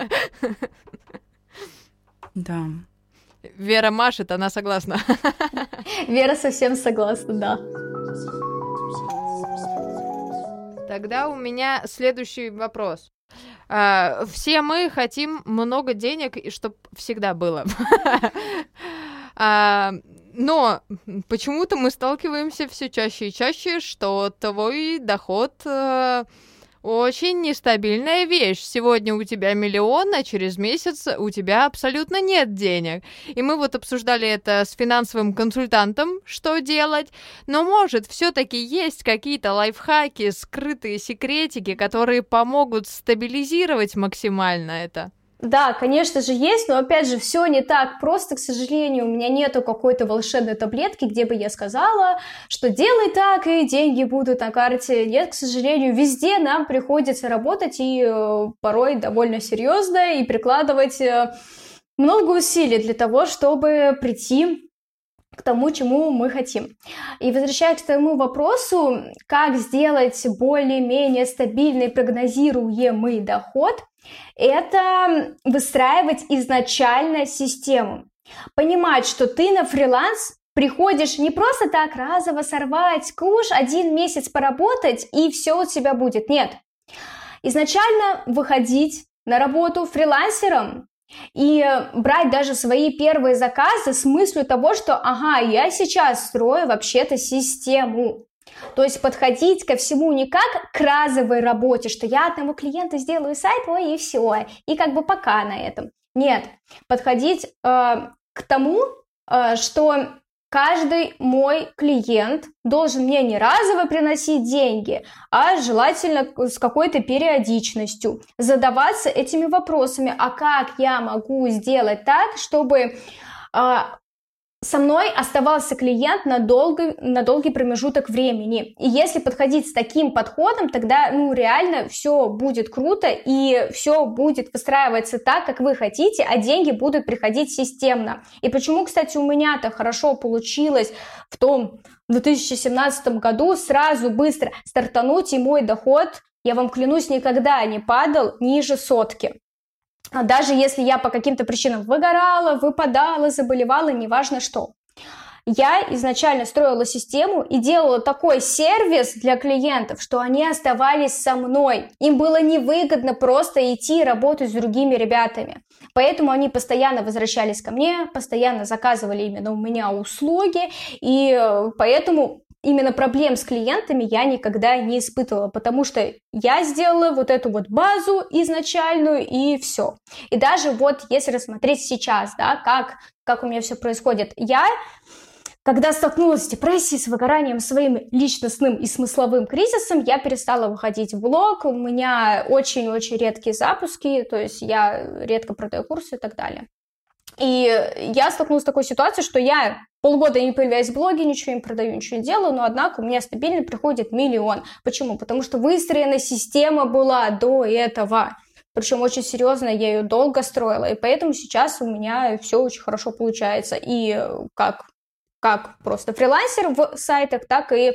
Да. Вера машет, она согласна. Вера совсем согласна, да. Тогда у меня следующий вопрос. Все мы хотим много денег, и чтобы всегда было. Но почему-то мы сталкиваемся все чаще и чаще, что твой доход очень нестабильная вещь. Сегодня у тебя 1 миллион, а через месяц у тебя абсолютно нет денег. И мы вот обсуждали это с финансовым консультантом, что делать. Но, может, все-таки есть какие-то лайфхаки, скрытые секретики, которые помогут стабилизировать максимально это? Да, конечно же, есть, но, опять же, все не так просто, к сожалению, у меня нету какой-то волшебной таблетки, где бы я сказала, что делай так, и деньги будут на карте. Нет, к сожалению, везде нам приходится работать, и порой довольно серьезно, и прикладывать много усилий для того, чтобы прийти к тому, чему мы хотим. И возвращаясь к тому вопросу, как сделать более-менее стабильный прогнозируемый доход, это выстраивать изначально систему. Понимать, что ты на фриланс приходишь не просто так разово сорвать куш, 1 месяц поработать, и все у тебя будет. Нет. Изначально выходить на работу фрилансером и брать даже свои первые заказы с мыслью того, что ага, я сейчас строю вообще-то систему. То есть подходить ко всему не как к разовой работе, что я одному клиенту сделаю сайт, ой, и все, и как бы пока на этом. Нет, подходить к тому, что каждый мой клиент должен мне не разово приносить деньги, а желательно с какой-то периодичностью. Задаваться этими вопросами, а как я могу сделать так, чтобы со мной оставался клиент на долгий промежуток времени. И если подходить с таким подходом, тогда, реально все будет круто, и все будет выстраиваться так, как вы хотите, а деньги будут приходить системно. И почему, кстати, у меня-то хорошо получилось в 2017 году сразу быстро стартануть, и мой доход, я вам клянусь, никогда не падал ниже 100. Даже если я по каким-то причинам выгорала, выпадала, заболевала, неважно что. Я изначально строила систему и делала такой сервис для клиентов, что они оставались со мной. Им было невыгодно просто идти работать с другими ребятами. Поэтому они постоянно возвращались ко мне, постоянно заказывали именно у меня услуги, и поэтому именно проблем с клиентами я никогда не испытывала, потому что я сделала вот эту вот базу изначальную, и все. И даже вот если рассмотреть сейчас, да, как у меня все происходит, я, когда столкнулась с депрессией, с выгоранием, своим личностным и смысловым кризисом, я перестала выходить в блог, у меня очень-очень редкие запуски, то есть я редко продаю курсы и так далее. И я столкнулась с такой ситуацией, что я полгода не появляюсь в блоге, ничего не продаю, ничего не делаю, но, однако, у меня стабильно приходит 1 миллион. Почему? Потому что выстроена система была до этого. Причем очень серьезно, я ее долго строила, и поэтому сейчас у меня все очень хорошо получается. И как просто фрилансер в сайтах, так и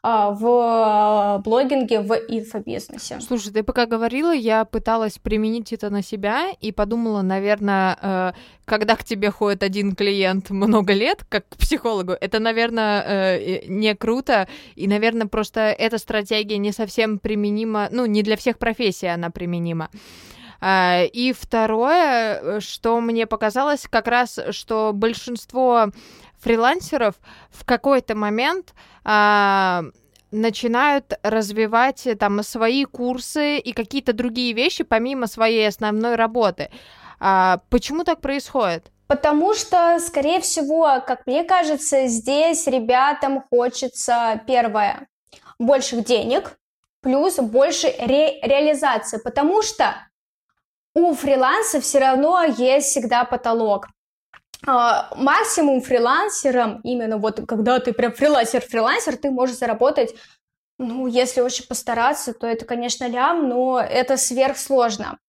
в блогинге, в инфобизнесе. Слушай, ты пока говорила, я пыталась применить это на себя и подумала, наверное, когда к тебе ходит один клиент много лет, как к психологу, это, наверное, не круто, и, наверное, просто эта стратегия не совсем применима, не для всех профессий она применима. И второе, что мне показалось, как раз, что большинство фрилансеров в какой-то момент начинают развивать там свои курсы и какие-то другие вещи помимо своей основной работы. Почему так происходит? Потому что, скорее всего, как мне кажется, здесь ребятам хочется, первое, больших денег, плюс больше реализации, потому что у фриланса все равно есть всегда потолок. Максимум фрилансером, именно вот когда ты прям фрилансер, ты можешь заработать, ну, если очень постараться, то это, конечно, лям, но это сверхсложно.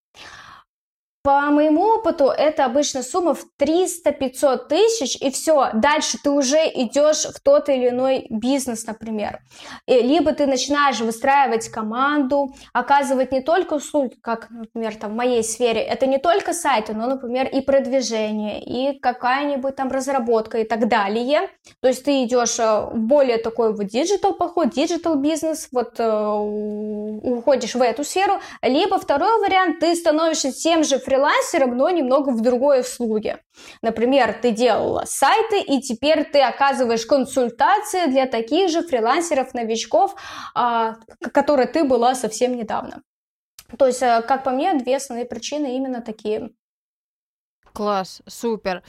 По моему опыту, это обычно сумма в 300-500 тысяч, и все, дальше ты уже идешь в тот или иной бизнес, например. Либо ты начинаешь выстраивать команду, оказывать не только услуги, как, например, там, в моей сфере, это не только сайты, но, например, и продвижение, и какая-нибудь там разработка и так далее. То есть ты идешь в более такой вот диджитал-подход, диджитал-бизнес, вот уходишь в эту сферу. Либо второй вариант, ты становишься тем же фрилансером, но немного в другой услуге. Например, ты делала сайты, и теперь ты оказываешь консультации для таких же фрилансеров-новичков, которые ты была совсем недавно. То есть, как по мне, две основные причины именно такие. Класс, супер.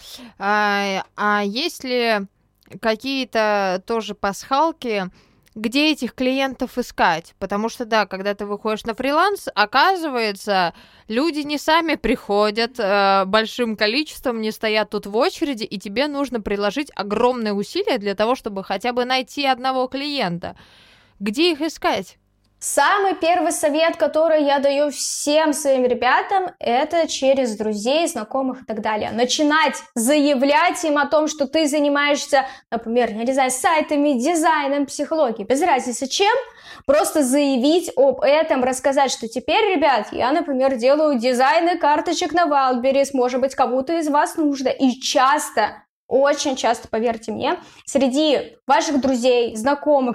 Есть ли какие-то тоже пасхалки, где этих клиентов искать? Потому что, да, когда ты выходишь на фриланс, оказывается, люди не сами приходят большим количеством, не стоят тут в очереди, и тебе нужно приложить огромные усилия для того, чтобы хотя бы найти одного клиента. Где их искать? Самый первый совет, который я даю всем своим ребятам, это через друзей, знакомых и так далее. Начинать заявлять им о том, что ты занимаешься, например, я не знаю, сайтами, дизайном, психологией, без разницы чем, просто заявить об этом, рассказать, что теперь, ребят, я, например, делаю дизайны карточек на Wildberries, может быть, кому-то из вас нужно, и часто, очень часто, поверьте мне, среди ваших друзей, знакомых,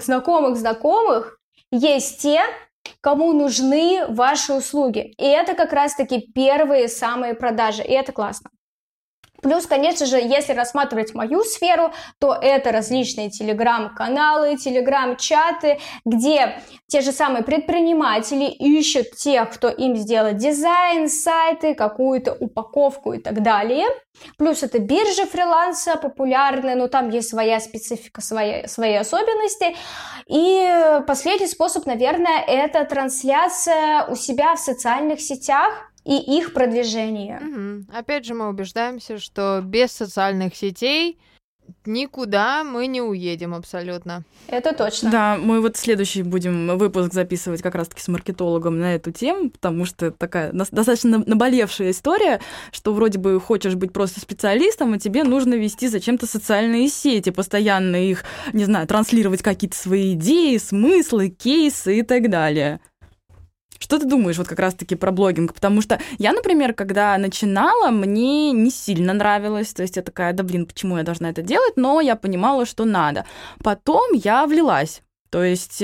есть те, кому нужны ваши услуги. И это как раз-таки первые самые продажи. И это классно. Плюс, конечно же, если рассматривать мою сферу, то это различные телеграм-каналы, телеграм-чаты, где те же самые предприниматели ищут тех, кто им сделает дизайн, сайты, какую-то упаковку и так далее. Плюс это биржа фриланса популярная, но там есть своя специфика, свои особенности. И последний способ, наверное, это трансляция у себя в социальных сетях и их продвижение. Опять же, мы убеждаемся, что без социальных сетей никуда мы не уедем абсолютно. Это точно. Да, мы вот следующий будем выпуск записывать как раз-таки с маркетологом на эту тему, потому что такая достаточно наболевшая история, что вроде бы хочешь быть просто специалистом, а тебе нужно вести зачем-то социальные сети, постоянно их, не знаю, транслировать какие-то свои идеи, смыслы, кейсы и так далее. Что ты думаешь вот как раз-таки про блогинг? Потому что я, например, когда начинала, мне не сильно нравилось. То есть я такая, да блин, почему я должна это делать? Но я понимала, что надо. Потом я влилась. То есть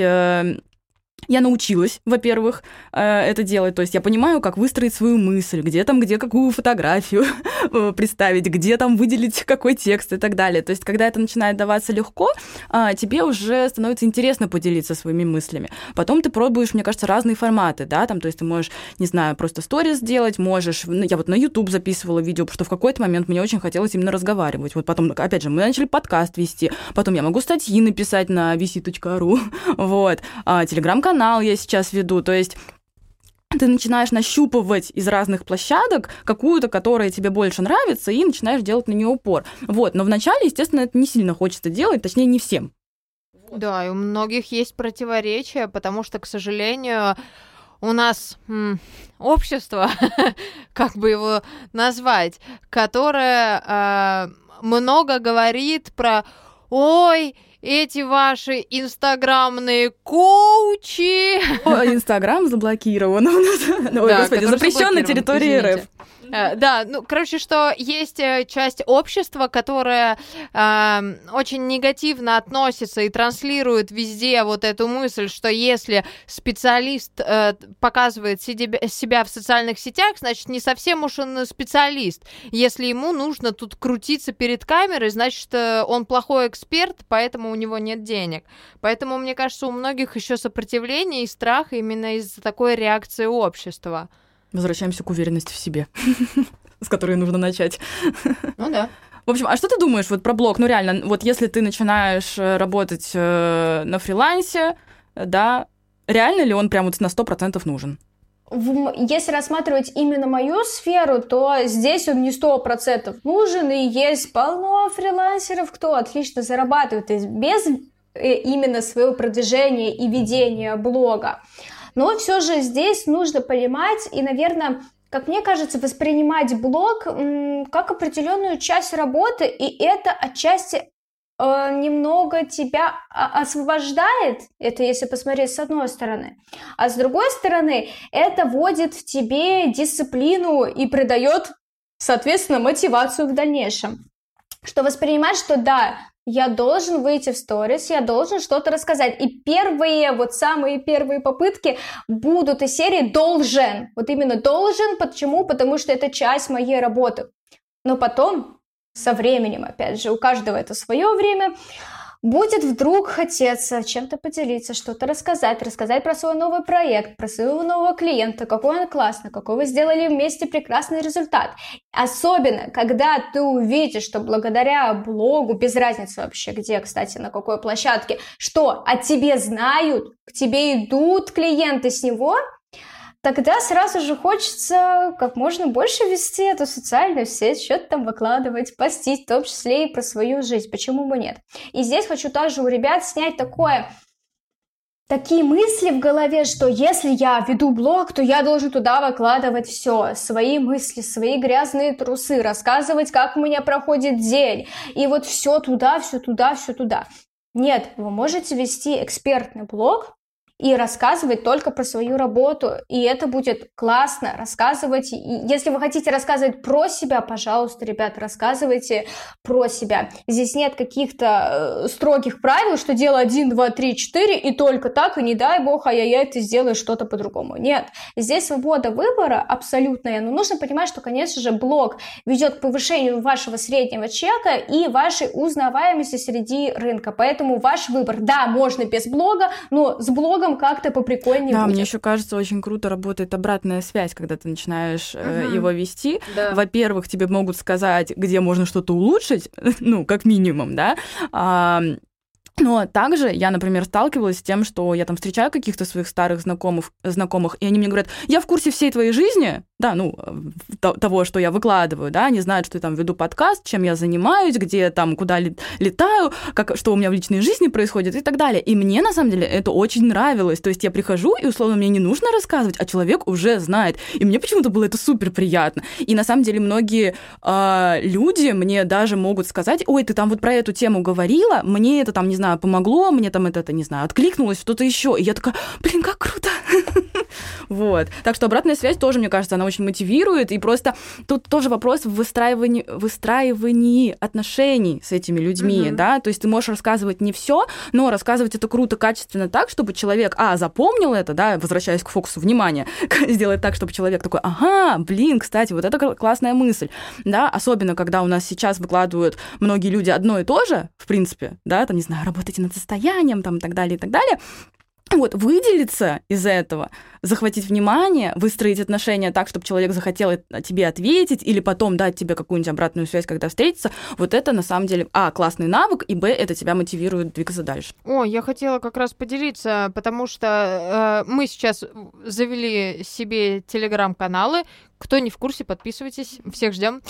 я научилась, во-первых, это делать. То есть я понимаю, как выстроить свою мысль, где какую фотографию представить, где там выделить какой текст и так далее. То есть когда это начинает даваться легко, тебе уже становится интересно поделиться своими мыслями. Потом ты пробуешь, мне кажется, разные форматы, да, там, то есть ты можешь, не знаю, просто сторис сделать, можешь, я вот на YouTube записывала видео, потому что в какой-то момент мне очень хотелось именно разговаривать. Вот потом, опять же, мы начали подкаст вести, потом я могу статьи написать на vc.ru, вот, телеграм-канал я сейчас веду, то есть ты начинаешь нащупывать из разных площадок какую-то, которая тебе больше нравится, и начинаешь делать на нее упор. Вот, но вначале, естественно, это не сильно хочется делать, точнее, не всем. Да, и у многих есть противоречия, потому что, к сожалению, у нас общество, как бы его назвать, которое много говорит про «Ой, эти ваши инстаграмные коучи». Инстаграм заблокирован у нас. Ой, господи, запрещен на территории РФ. Да, ну, короче, что есть часть общества, которая очень негативно относится и транслирует везде вот эту мысль, что если специалист показывает себя в социальных сетях, значит, не совсем уж он специалист. Если ему нужно тут крутиться перед камерой, значит, он плохой эксперт, поэтому у него нет денег. Поэтому, мне кажется, у многих еще сопротивление и страх именно из-за такой реакции общества. Возвращаемся к уверенности в себе, с которой нужно начать. Ну да. В общем, а что ты думаешь вот про блог? Ну реально, вот если ты начинаешь работать на фрилансе, да, реально ли он прям вот на 100% нужен? Если рассматривать именно мою сферу, то здесь он не 100% нужен, и есть полно фрилансеров, кто отлично зарабатывает без именно своего продвижения и ведения блога. Но все же здесь нужно понимать и, наверное, как мне кажется, воспринимать блог как определенную часть работы, и это отчасти немного тебя освобождает, это если посмотреть с одной стороны, а с другой стороны, это вводит в тебе дисциплину и придает, соответственно, мотивацию в дальнейшем. Что воспринимать, что да, я должен выйти в сторис, я должен что-то рассказать. И самые первые попытки будут из серии «должен». Вот именно «должен». Почему? Потому что это часть моей работы. Но потом, со временем, опять же, у каждого это свое время, будет вдруг хотеться чем-то поделиться, что-то рассказать про свой новый проект, про своего нового клиента, какой он классный, какой вы сделали вместе прекрасный результат. Особенно, когда ты увидишь, что благодаря блогу, без разницы вообще где, кстати, на какой площадке, что о тебе знают, к тебе идут клиенты с него, тогда сразу же хочется как можно больше вести эту социальную сеть, что-то там выкладывать, постить, в том числе и про свою жизнь. Почему бы нет? И здесь хочу также у ребят снять такие мысли в голове, что если я веду блог, то я должен туда выкладывать все, свои мысли, свои грязные трусы, рассказывать, как у меня проходит день, и вот все туда, все туда, все туда. Нет, вы можете вести экспертный блог, и рассказывать только про свою работу, и это будет классно, рассказывать. И если вы хотите рассказывать про себя, пожалуйста, ребята, рассказывайте про себя. Здесь нет каких-то строгих правил, что делай 1, 2, 3, 4, и только так, и не дай бог, ты сделаешь что-то по-другому. Нет, здесь свобода выбора абсолютная, но нужно понимать, что, конечно же, блог ведет к повышению вашего среднего чека и вашей узнаваемости среди рынка, поэтому ваш выбор, да, можно без блога, но с блогом как-то поприкольнее да, будет. Мне еще кажется, очень круто работает обратная связь, когда ты начинаешь его вести. Да. Во-первых, тебе могут сказать, где можно что-то улучшить, ну, как минимум, да. Но также я, например, сталкивалась с тем, что я там встречаю каких-то своих старых знакомых, и они мне говорят, я в курсе всей твоей жизни, да, ну, того, что я выкладываю, да, они знают, что я там веду подкаст, чем я занимаюсь, где там, куда летаю, что у меня в личной жизни происходит и так далее. И мне, на самом деле, это очень нравилось. То есть я прихожу, и, условно, мне не нужно рассказывать, а человек уже знает. И мне почему-то было это супер приятно. И, на самом деле, многие люди мне даже могут сказать, ой, ты там вот про эту тему говорила, мне это там, не знаю, помогло, мне там это, не знаю, откликнулось, что-то еще. И я такая, блин, как круто! Вот. Так что обратная связь тоже, мне кажется, она очень мотивирует. И просто тут тоже вопрос в выстраивании отношений с этими людьми, да. То есть ты можешь рассказывать не все, но рассказывать это круто, качественно так, чтобы человек, запомнил это, да, возвращаясь к фокусу внимания, сделать так, чтобы человек такой, ага, блин, кстати, вот это классная мысль, да. Особенно, когда у нас сейчас выкладывают многие люди одно и то же, в принципе, да, там, не знаю, работайте над состоянием, там, и так далее, и так далее. Вот, выделиться из этого, захватить внимание, выстроить отношения так, чтобы человек захотел тебе ответить или потом дать тебе какую-нибудь обратную связь, когда встретится, вот это на самом деле, классный навык, и, это тебя мотивирует двигаться дальше. Я хотела как раз поделиться, потому что мы сейчас завели себе телеграм-каналы. Кто не в курсе, подписывайтесь, всех ждем.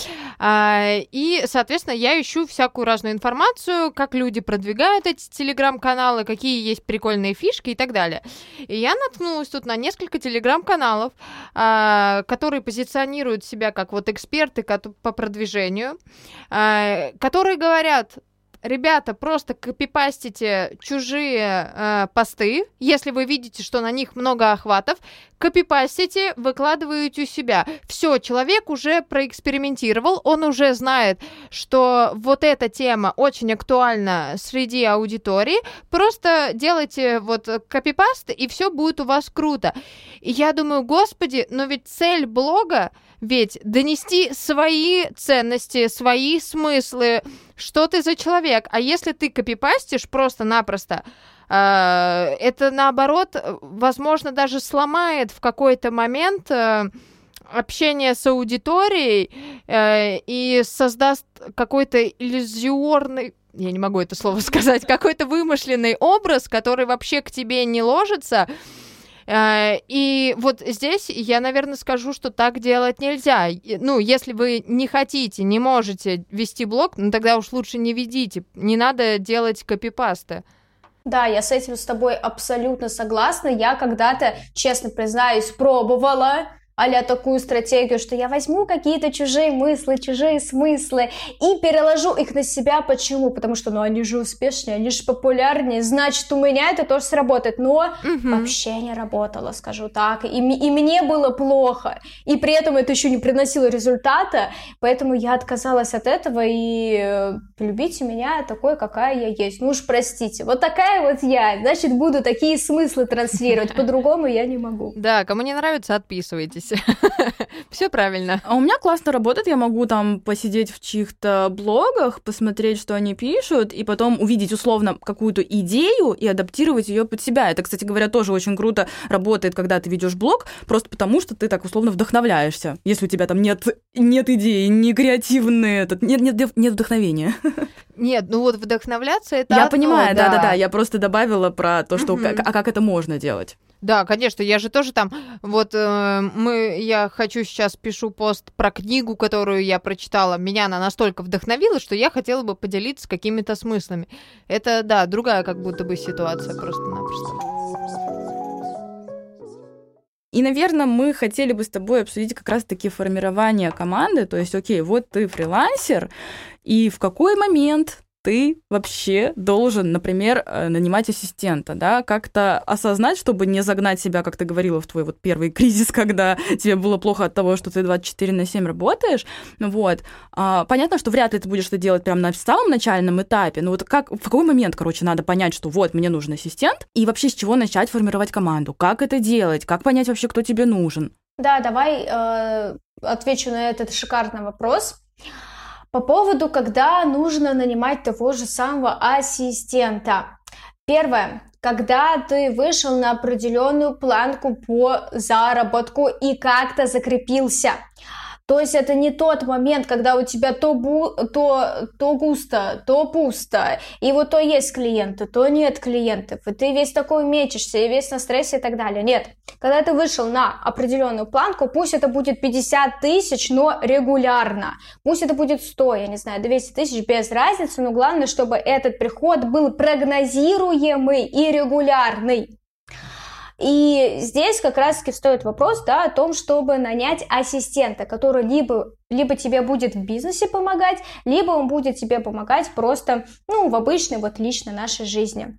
И, соответственно, я ищу всякую разную информацию, как люди продвигают эти телеграм-каналы, какие есть прикольные фишки и так далее. И я наткнулась тут на несколько телеграм-каналов, которые позиционируют себя как вот эксперты по продвижению, которые говорят ребята, просто копипастите чужие посты, если вы видите, что на них много охватов, копипастите, выкладываете у себя. Все, человек уже проэкспериментировал, он уже знает, что вот эта тема очень актуальна среди аудитории, просто делайте вот копипаст, и все будет у вас круто. И я думаю, господи, но ведь цель блога ведь донести свои ценности, свои смыслы, что ты за человек. А если ты копипастишь просто-напросто, это, наоборот, возможно, даже сломает в какой-то момент общение с аудиторией и создаст какой-то иллюзорный, я не могу это слово сказать, какой-то вымышленный образ, который вообще к тебе не ложится. И вот здесь я, наверное, скажу, что так делать нельзя. Ну, если вы не хотите, не можете вести блог, ну, тогда уж лучше не ведите. Не надо делать копипасты. Да, я с этим с тобой абсолютно согласна. Я когда-то, честно признаюсь, пробовала а-ля такую стратегию, что я возьму какие-то чужие мысли, чужие смыслы и переложу их на себя. Почему? Потому что, ну, они же успешнее, они же популярнее, значит, у меня это тоже сработает. Но вообще не работало, скажу так. И мне было плохо. И при этом это еще не приносило результата, поэтому я отказалась от этого и любите меня такой, какая я есть. Ну уж простите, вот такая вот я, значит, буду такие смыслы транслировать, по-другому я не могу. Да, кому не нравится, отписывайтесь. Все правильно. А у меня классно работает, я могу там посидеть в чьих-то блогах, посмотреть, что они пишут, и потом увидеть условно какую-то идею и адаптировать ее под себя. Это, кстати говоря, тоже очень круто работает, когда ты ведешь блог, просто потому что ты так условно вдохновляешься. Если у тебя там нет идеи, не креативные, нет вдохновения. Нет, ну вот вдохновляться это Я одно, понимаю, да. да-да-да, я просто добавила про то, что как это можно делать. Да, конечно, я же тоже там, вот я сейчас пишу пост про книгу, которую я прочитала, меня она настолько вдохновила, что я хотела бы поделиться какими-то смыслами. Это, да, другая как будто бы ситуация просто-напросто. И, наверное, мы хотели бы с тобой обсудить как раз-таки формирование команды, то есть, окей, вот ты фрилансер, и в какой момент ты вообще должен, например, нанимать ассистента, да, как-то осознать, чтобы не загнать себя, как ты говорила, в твой вот первый кризис, когда тебе было плохо от того, что ты 24/7 работаешь, вот. Понятно, что вряд ли ты будешь это делать прямо на самом начальном этапе, но вот в какой момент, надо понять, что вот, мне нужен ассистент, и вообще с чего начать формировать команду, как это делать, как понять вообще, кто тебе нужен? Да, давай отвечу на этот шикарный вопрос. По поводу, когда нужно нанимать того же самого ассистента. Первое. Когда ты вышел на определенную планку по заработку и как-то закрепился. То есть это не тот момент, когда у тебя то густо, то пусто, и вот то есть клиенты, то нет клиентов, и ты весь такой мечешься, и весь на стрессе и так далее. Нет, когда ты вышел на определенную планку, пусть это будет 50 тысяч, но регулярно, пусть это будет 100, я не знаю, 200 тысяч, без разницы, но главное, чтобы этот приход был прогнозируемый и регулярный. И здесь как раз-таки встает вопрос, да, о том, чтобы нанять ассистента, который либо тебе будет в бизнесе помогать, либо он будет тебе помогать просто, в обычной вот личной нашей жизни.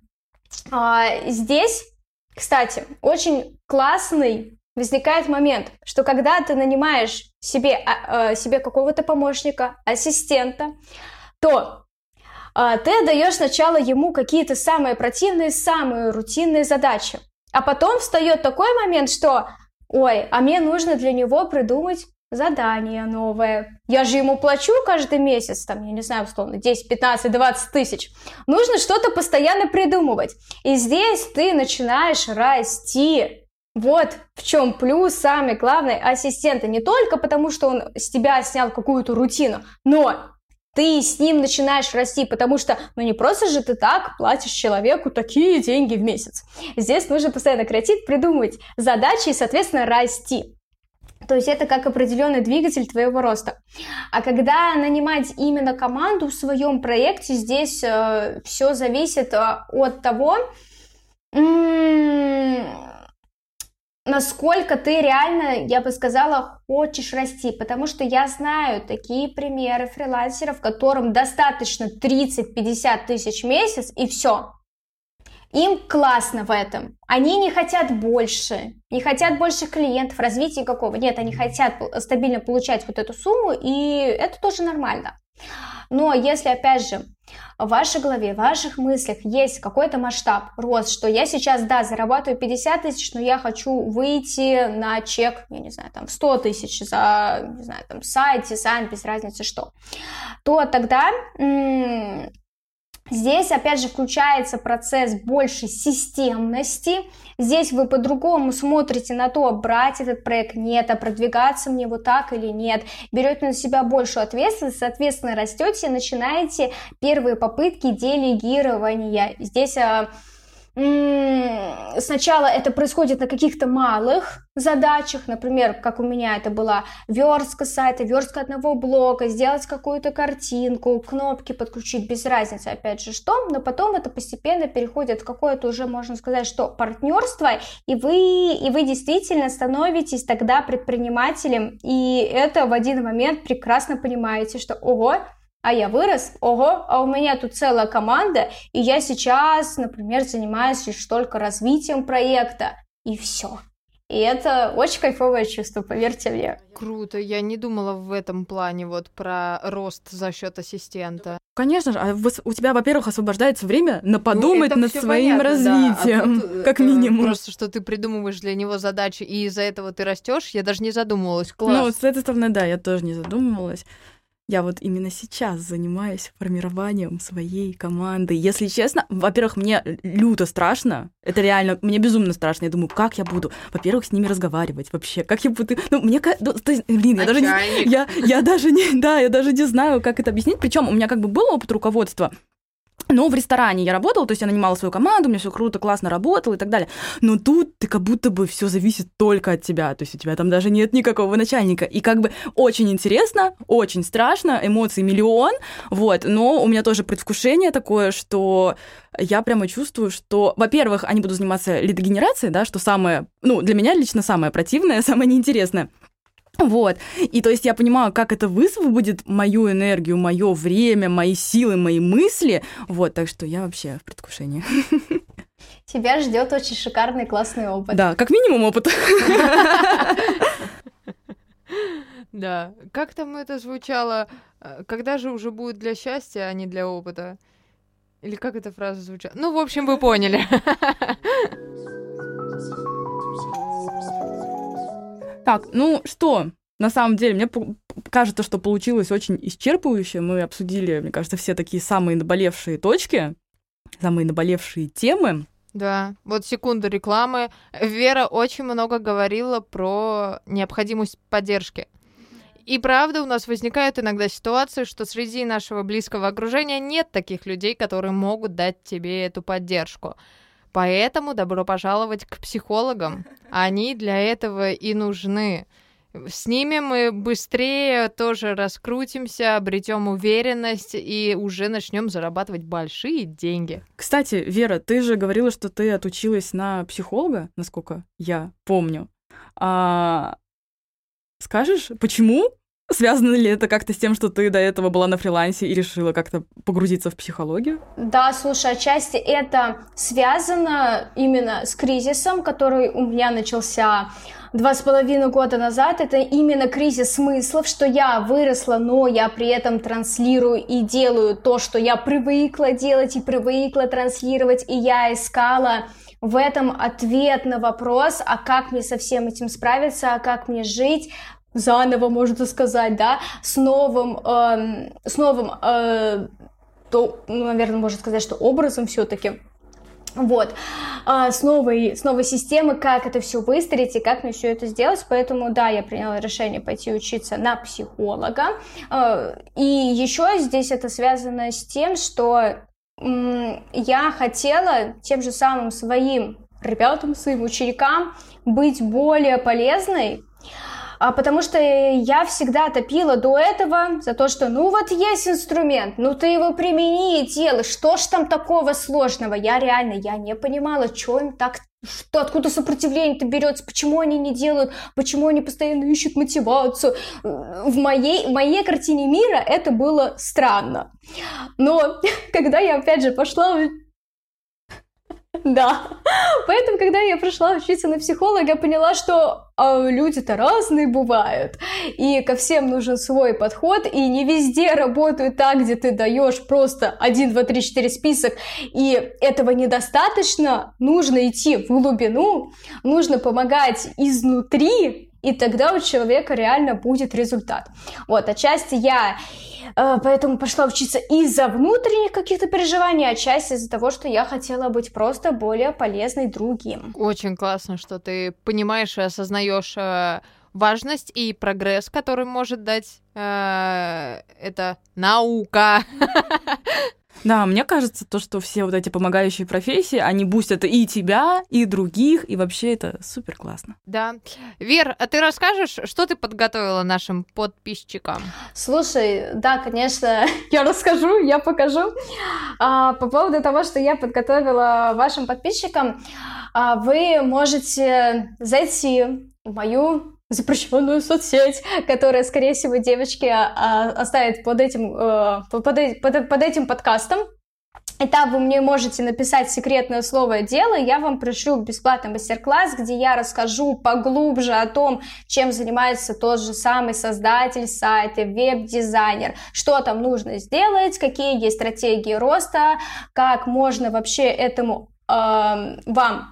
Здесь, кстати, очень классный возникает момент, что когда ты нанимаешь себе какого-то помощника, ассистента, то ты отдаешь сначала ему какие-то самые противные, самые рутинные задачи. А потом встает такой момент, что, а мне нужно для него придумать задание новое. Я же ему плачу каждый месяц, я не знаю, условно, 10, 15, 20 тысяч. Нужно что-то постоянно придумывать. И здесь ты начинаешь расти. Вот в чем плюс, самый главный, ассистента. Не только потому, что он с тебя снял какую-то рутину, но ты с ним начинаешь расти, потому что, не просто же ты так платишь человеку такие деньги в месяц. Здесь нужно постоянно креативить, придумывать задачи и, соответственно, расти. То есть это как определенный двигатель твоего роста. А когда нанимать именно команду в своем проекте, здесь все зависит от того, насколько ты реально, я бы сказала, хочешь расти, потому что я знаю такие примеры фрилансеров, которым достаточно 30-50 тысяч в месяц, и все. Им классно в этом. Они не хотят больше клиентов, развития никакого. Нет, они хотят стабильно получать вот эту сумму, и это тоже нормально. Но если, опять же, в вашей голове, в ваших мыслях есть какой-то масштаб, рост, что я сейчас, да, зарабатываю 50 тысяч, но я хочу выйти на чек, я не знаю, там, 100 тысяч за, не знаю, там, сайт, дизайн, без разницы что, то тогда здесь, опять же, включается процесс большей системности. Здесь вы по-другому смотрите на то, брать этот проект, нет, а продвигаться мне вот так или нет. Берете на себя большую ответственность, соответственно, растете и начинаете первые попытки делегирования. Здесь сначала это происходит на каких-то малых задачах, например, как у меня это была верстка сайта, верстка одного блока, сделать какую-то картинку, кнопки подключить, без разницы, опять же, что, но потом это постепенно переходит в какое-то уже, можно сказать, что партнерство, и вы действительно становитесь тогда предпринимателем, и это в один момент прекрасно понимаете, что ого, а я вырос, ого, а у меня тут целая команда, и я сейчас, например, занимаюсь лишь только развитием проекта, и все. И это очень кайфовое чувство, поверьте мне. Круто, я не думала в этом плане вот про рост за счет ассистента. Конечно же, у тебя, во-первых, освобождается время на подумать над своим развитием, да, как минимум. Просто что ты придумываешь для него задачи, и из-за этого ты растешь, я даже не задумывалась. Класс. Ну, с этой стороны, да, я тоже не задумывалась. Я вот именно сейчас занимаюсь формированием своей команды. Если честно, во-первых, мне люто страшно. Это реально, мне безумно страшно. Я думаю, как я буду, во-первых, с ними разговаривать вообще. Как я буду... Ну, мне кажется... Блин, я даже не знаю, как это объяснить. Причем у меня как бы был опыт руководства. Но в ресторане я работала, то есть я нанимала свою команду, у меня все круто, классно работало и так далее. Но тут ты как будто бы все зависит только от тебя, то есть у тебя там даже нет никакого начальника. И как бы очень интересно, очень страшно, эмоций миллион, вот. Но у меня тоже предвкушение такое, что я прямо чувствую, что, во-первых, они будут заниматься лидогенерацией, да, что самое, ну, для меня лично самое противное, самое неинтересное. Вот, и то есть я понимаю, как это высвободит мою энергию, мое время, мои силы, мои мысли, вот, так что я вообще в предвкушении. Тебя ждет очень шикарный, классный опыт. Да, как минимум опыт. Да, как там это звучало? Когда же уже будет для счастья, а не для опыта? Или как эта фраза звучала? Ну, в общем, вы поняли. Так, ну что, на самом деле, мне кажется, что получилось очень исчерпывающе. Мы обсудили, мне кажется, все такие самые наболевшие точки, самые наболевшие темы. Да, вот секунда рекламы. Вера очень много говорила про необходимость поддержки. И правда, у нас возникают иногда ситуации, что среди нашего близкого окружения нет таких людей, которые могут дать тебе эту поддержку. Поэтому добро пожаловать к психологам. Они для этого и нужны. С ними мы быстрее тоже раскрутимся, обретем уверенность и уже начнем зарабатывать большие деньги. Кстати, Вера, ты же говорила, что ты отучилась на психолога, насколько я помню. Скажешь, почему? Связано ли это как-то с тем, что ты до этого была на фрилансе и решила как-то погрузиться в психологию? Да, слушай, отчасти это связано именно с кризисом, который у меня начался 2,5 года назад. Это именно кризис смыслов, что я выросла, но я при этом транслирую и делаю то, что я привыкла делать и привыкла транслировать, и я искала в этом ответ на вопрос, а как мне со всем этим справиться, а как мне жить заново, можно сказать, да, с новым, наверное, можно сказать, что образом все-таки, вот, с новой системы, как это все выстроить и как мне все это сделать, поэтому, да, я приняла решение пойти учиться на психолога, и еще здесь это связано с тем, что я хотела тем же самым своим ребятам, своим ученикам быть более полезной, потому что я всегда топила до этого за то, что ну вот есть инструмент, ну ты его примени и делай, что ж там такого сложного. Я не понимала, что им так что, откуда сопротивление-то берется, почему они не делают, почему они постоянно ищут мотивацию. В моей картине мира это было странно. Но когда я, опять же, пошла... Да, поэтому, когда я пришла учиться на психолога, я поняла, что люди-то разные бывают, и ко всем нужен свой подход, и не везде работают так, где ты даешь просто 1, 2, 3, 4 список, и этого недостаточно, нужно идти в глубину, нужно помогать изнутри, и тогда у человека реально будет результат. Вот, отчасти я поэтому пошла учиться из-за внутренних каких-то переживаний, отчасти из-за того, что я хотела быть просто более полезной другим. Очень классно, что ты понимаешь и осознаешь важность и прогресс, который может дать эта наука. Да, мне кажется, то, что все вот эти помогающие профессии, они бустят и тебя, и других, и вообще это супер классно. Да. Вер, а ты расскажешь, что ты подготовила нашим подписчикам? Слушай, да, конечно, я расскажу, я покажу. По поводу того, что я подготовила вашим подписчикам, вы можете зайти в мою запрещенную соцсеть, которая, скорее всего, девочки оставят под этим подкастом. И там вы мне можете написать секретное слово «дело», я вам пришлю бесплатный мастер-класс, где я расскажу поглубже о том, чем занимается тот же самый создатель сайта, веб-дизайнер, что там нужно сделать, какие есть стратегии роста, как можно вообще этому вам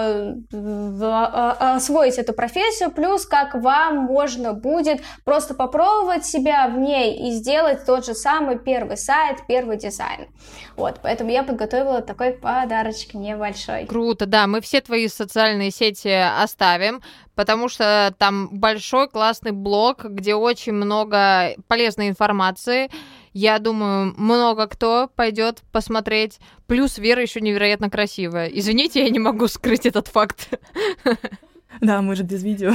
освоить эту профессию, плюс как вам можно будет просто попробовать себя в ней и сделать тот же самый первый сайт, первый дизайн. Вот, поэтому я подготовила такой подарочек небольшой. Круто, да, мы все твои социальные сети оставим, потому что там большой классный блог, где очень много полезной информации. Я думаю, много кто пойдет посмотреть. Плюс Вера еще невероятно красивая. Извините, я не могу скрыть этот факт. Да, мы же без видео.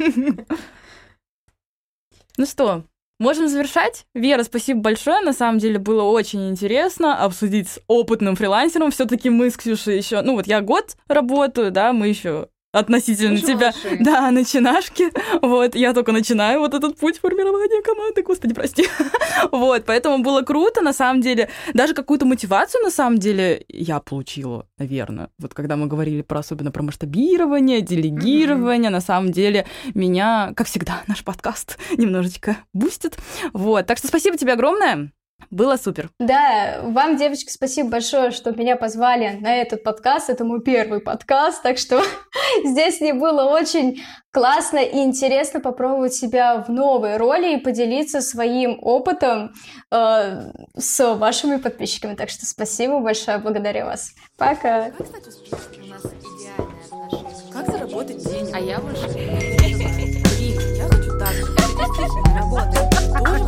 Ну что, можем завершать? Вера, спасибо большое. На самом деле было очень интересно обсудить с опытным фрилансером. Все-таки мы с Ксюшей еще... Ну вот я год работаю, да, мы еще относительно тебя, да, начинашки, вот, я только начинаю вот этот путь формирования команды, господи, прости, вот, поэтому было круто, на самом деле, даже какую-то мотивацию, на самом деле, я получила, наверное, вот, когда мы говорили особенно про масштабирование, делегирование, на самом деле, меня, как всегда, наш подкаст немножечко бустит, вот, так что спасибо тебе огромное. Было супер. Да, вам, девочки, спасибо большое, что меня позвали на этот подкаст. Это мой первый подкаст, так что здесь мне было очень классно и интересно попробовать себя в новой роли и поделиться своим опытом с вашими подписчиками. Так что спасибо большое, благодарю вас. Пока. Как стать успешным? У нас идеальные отношения. Как заработать денег? А я больше... Блин, я хочу так же. Это действительно работает. Тоже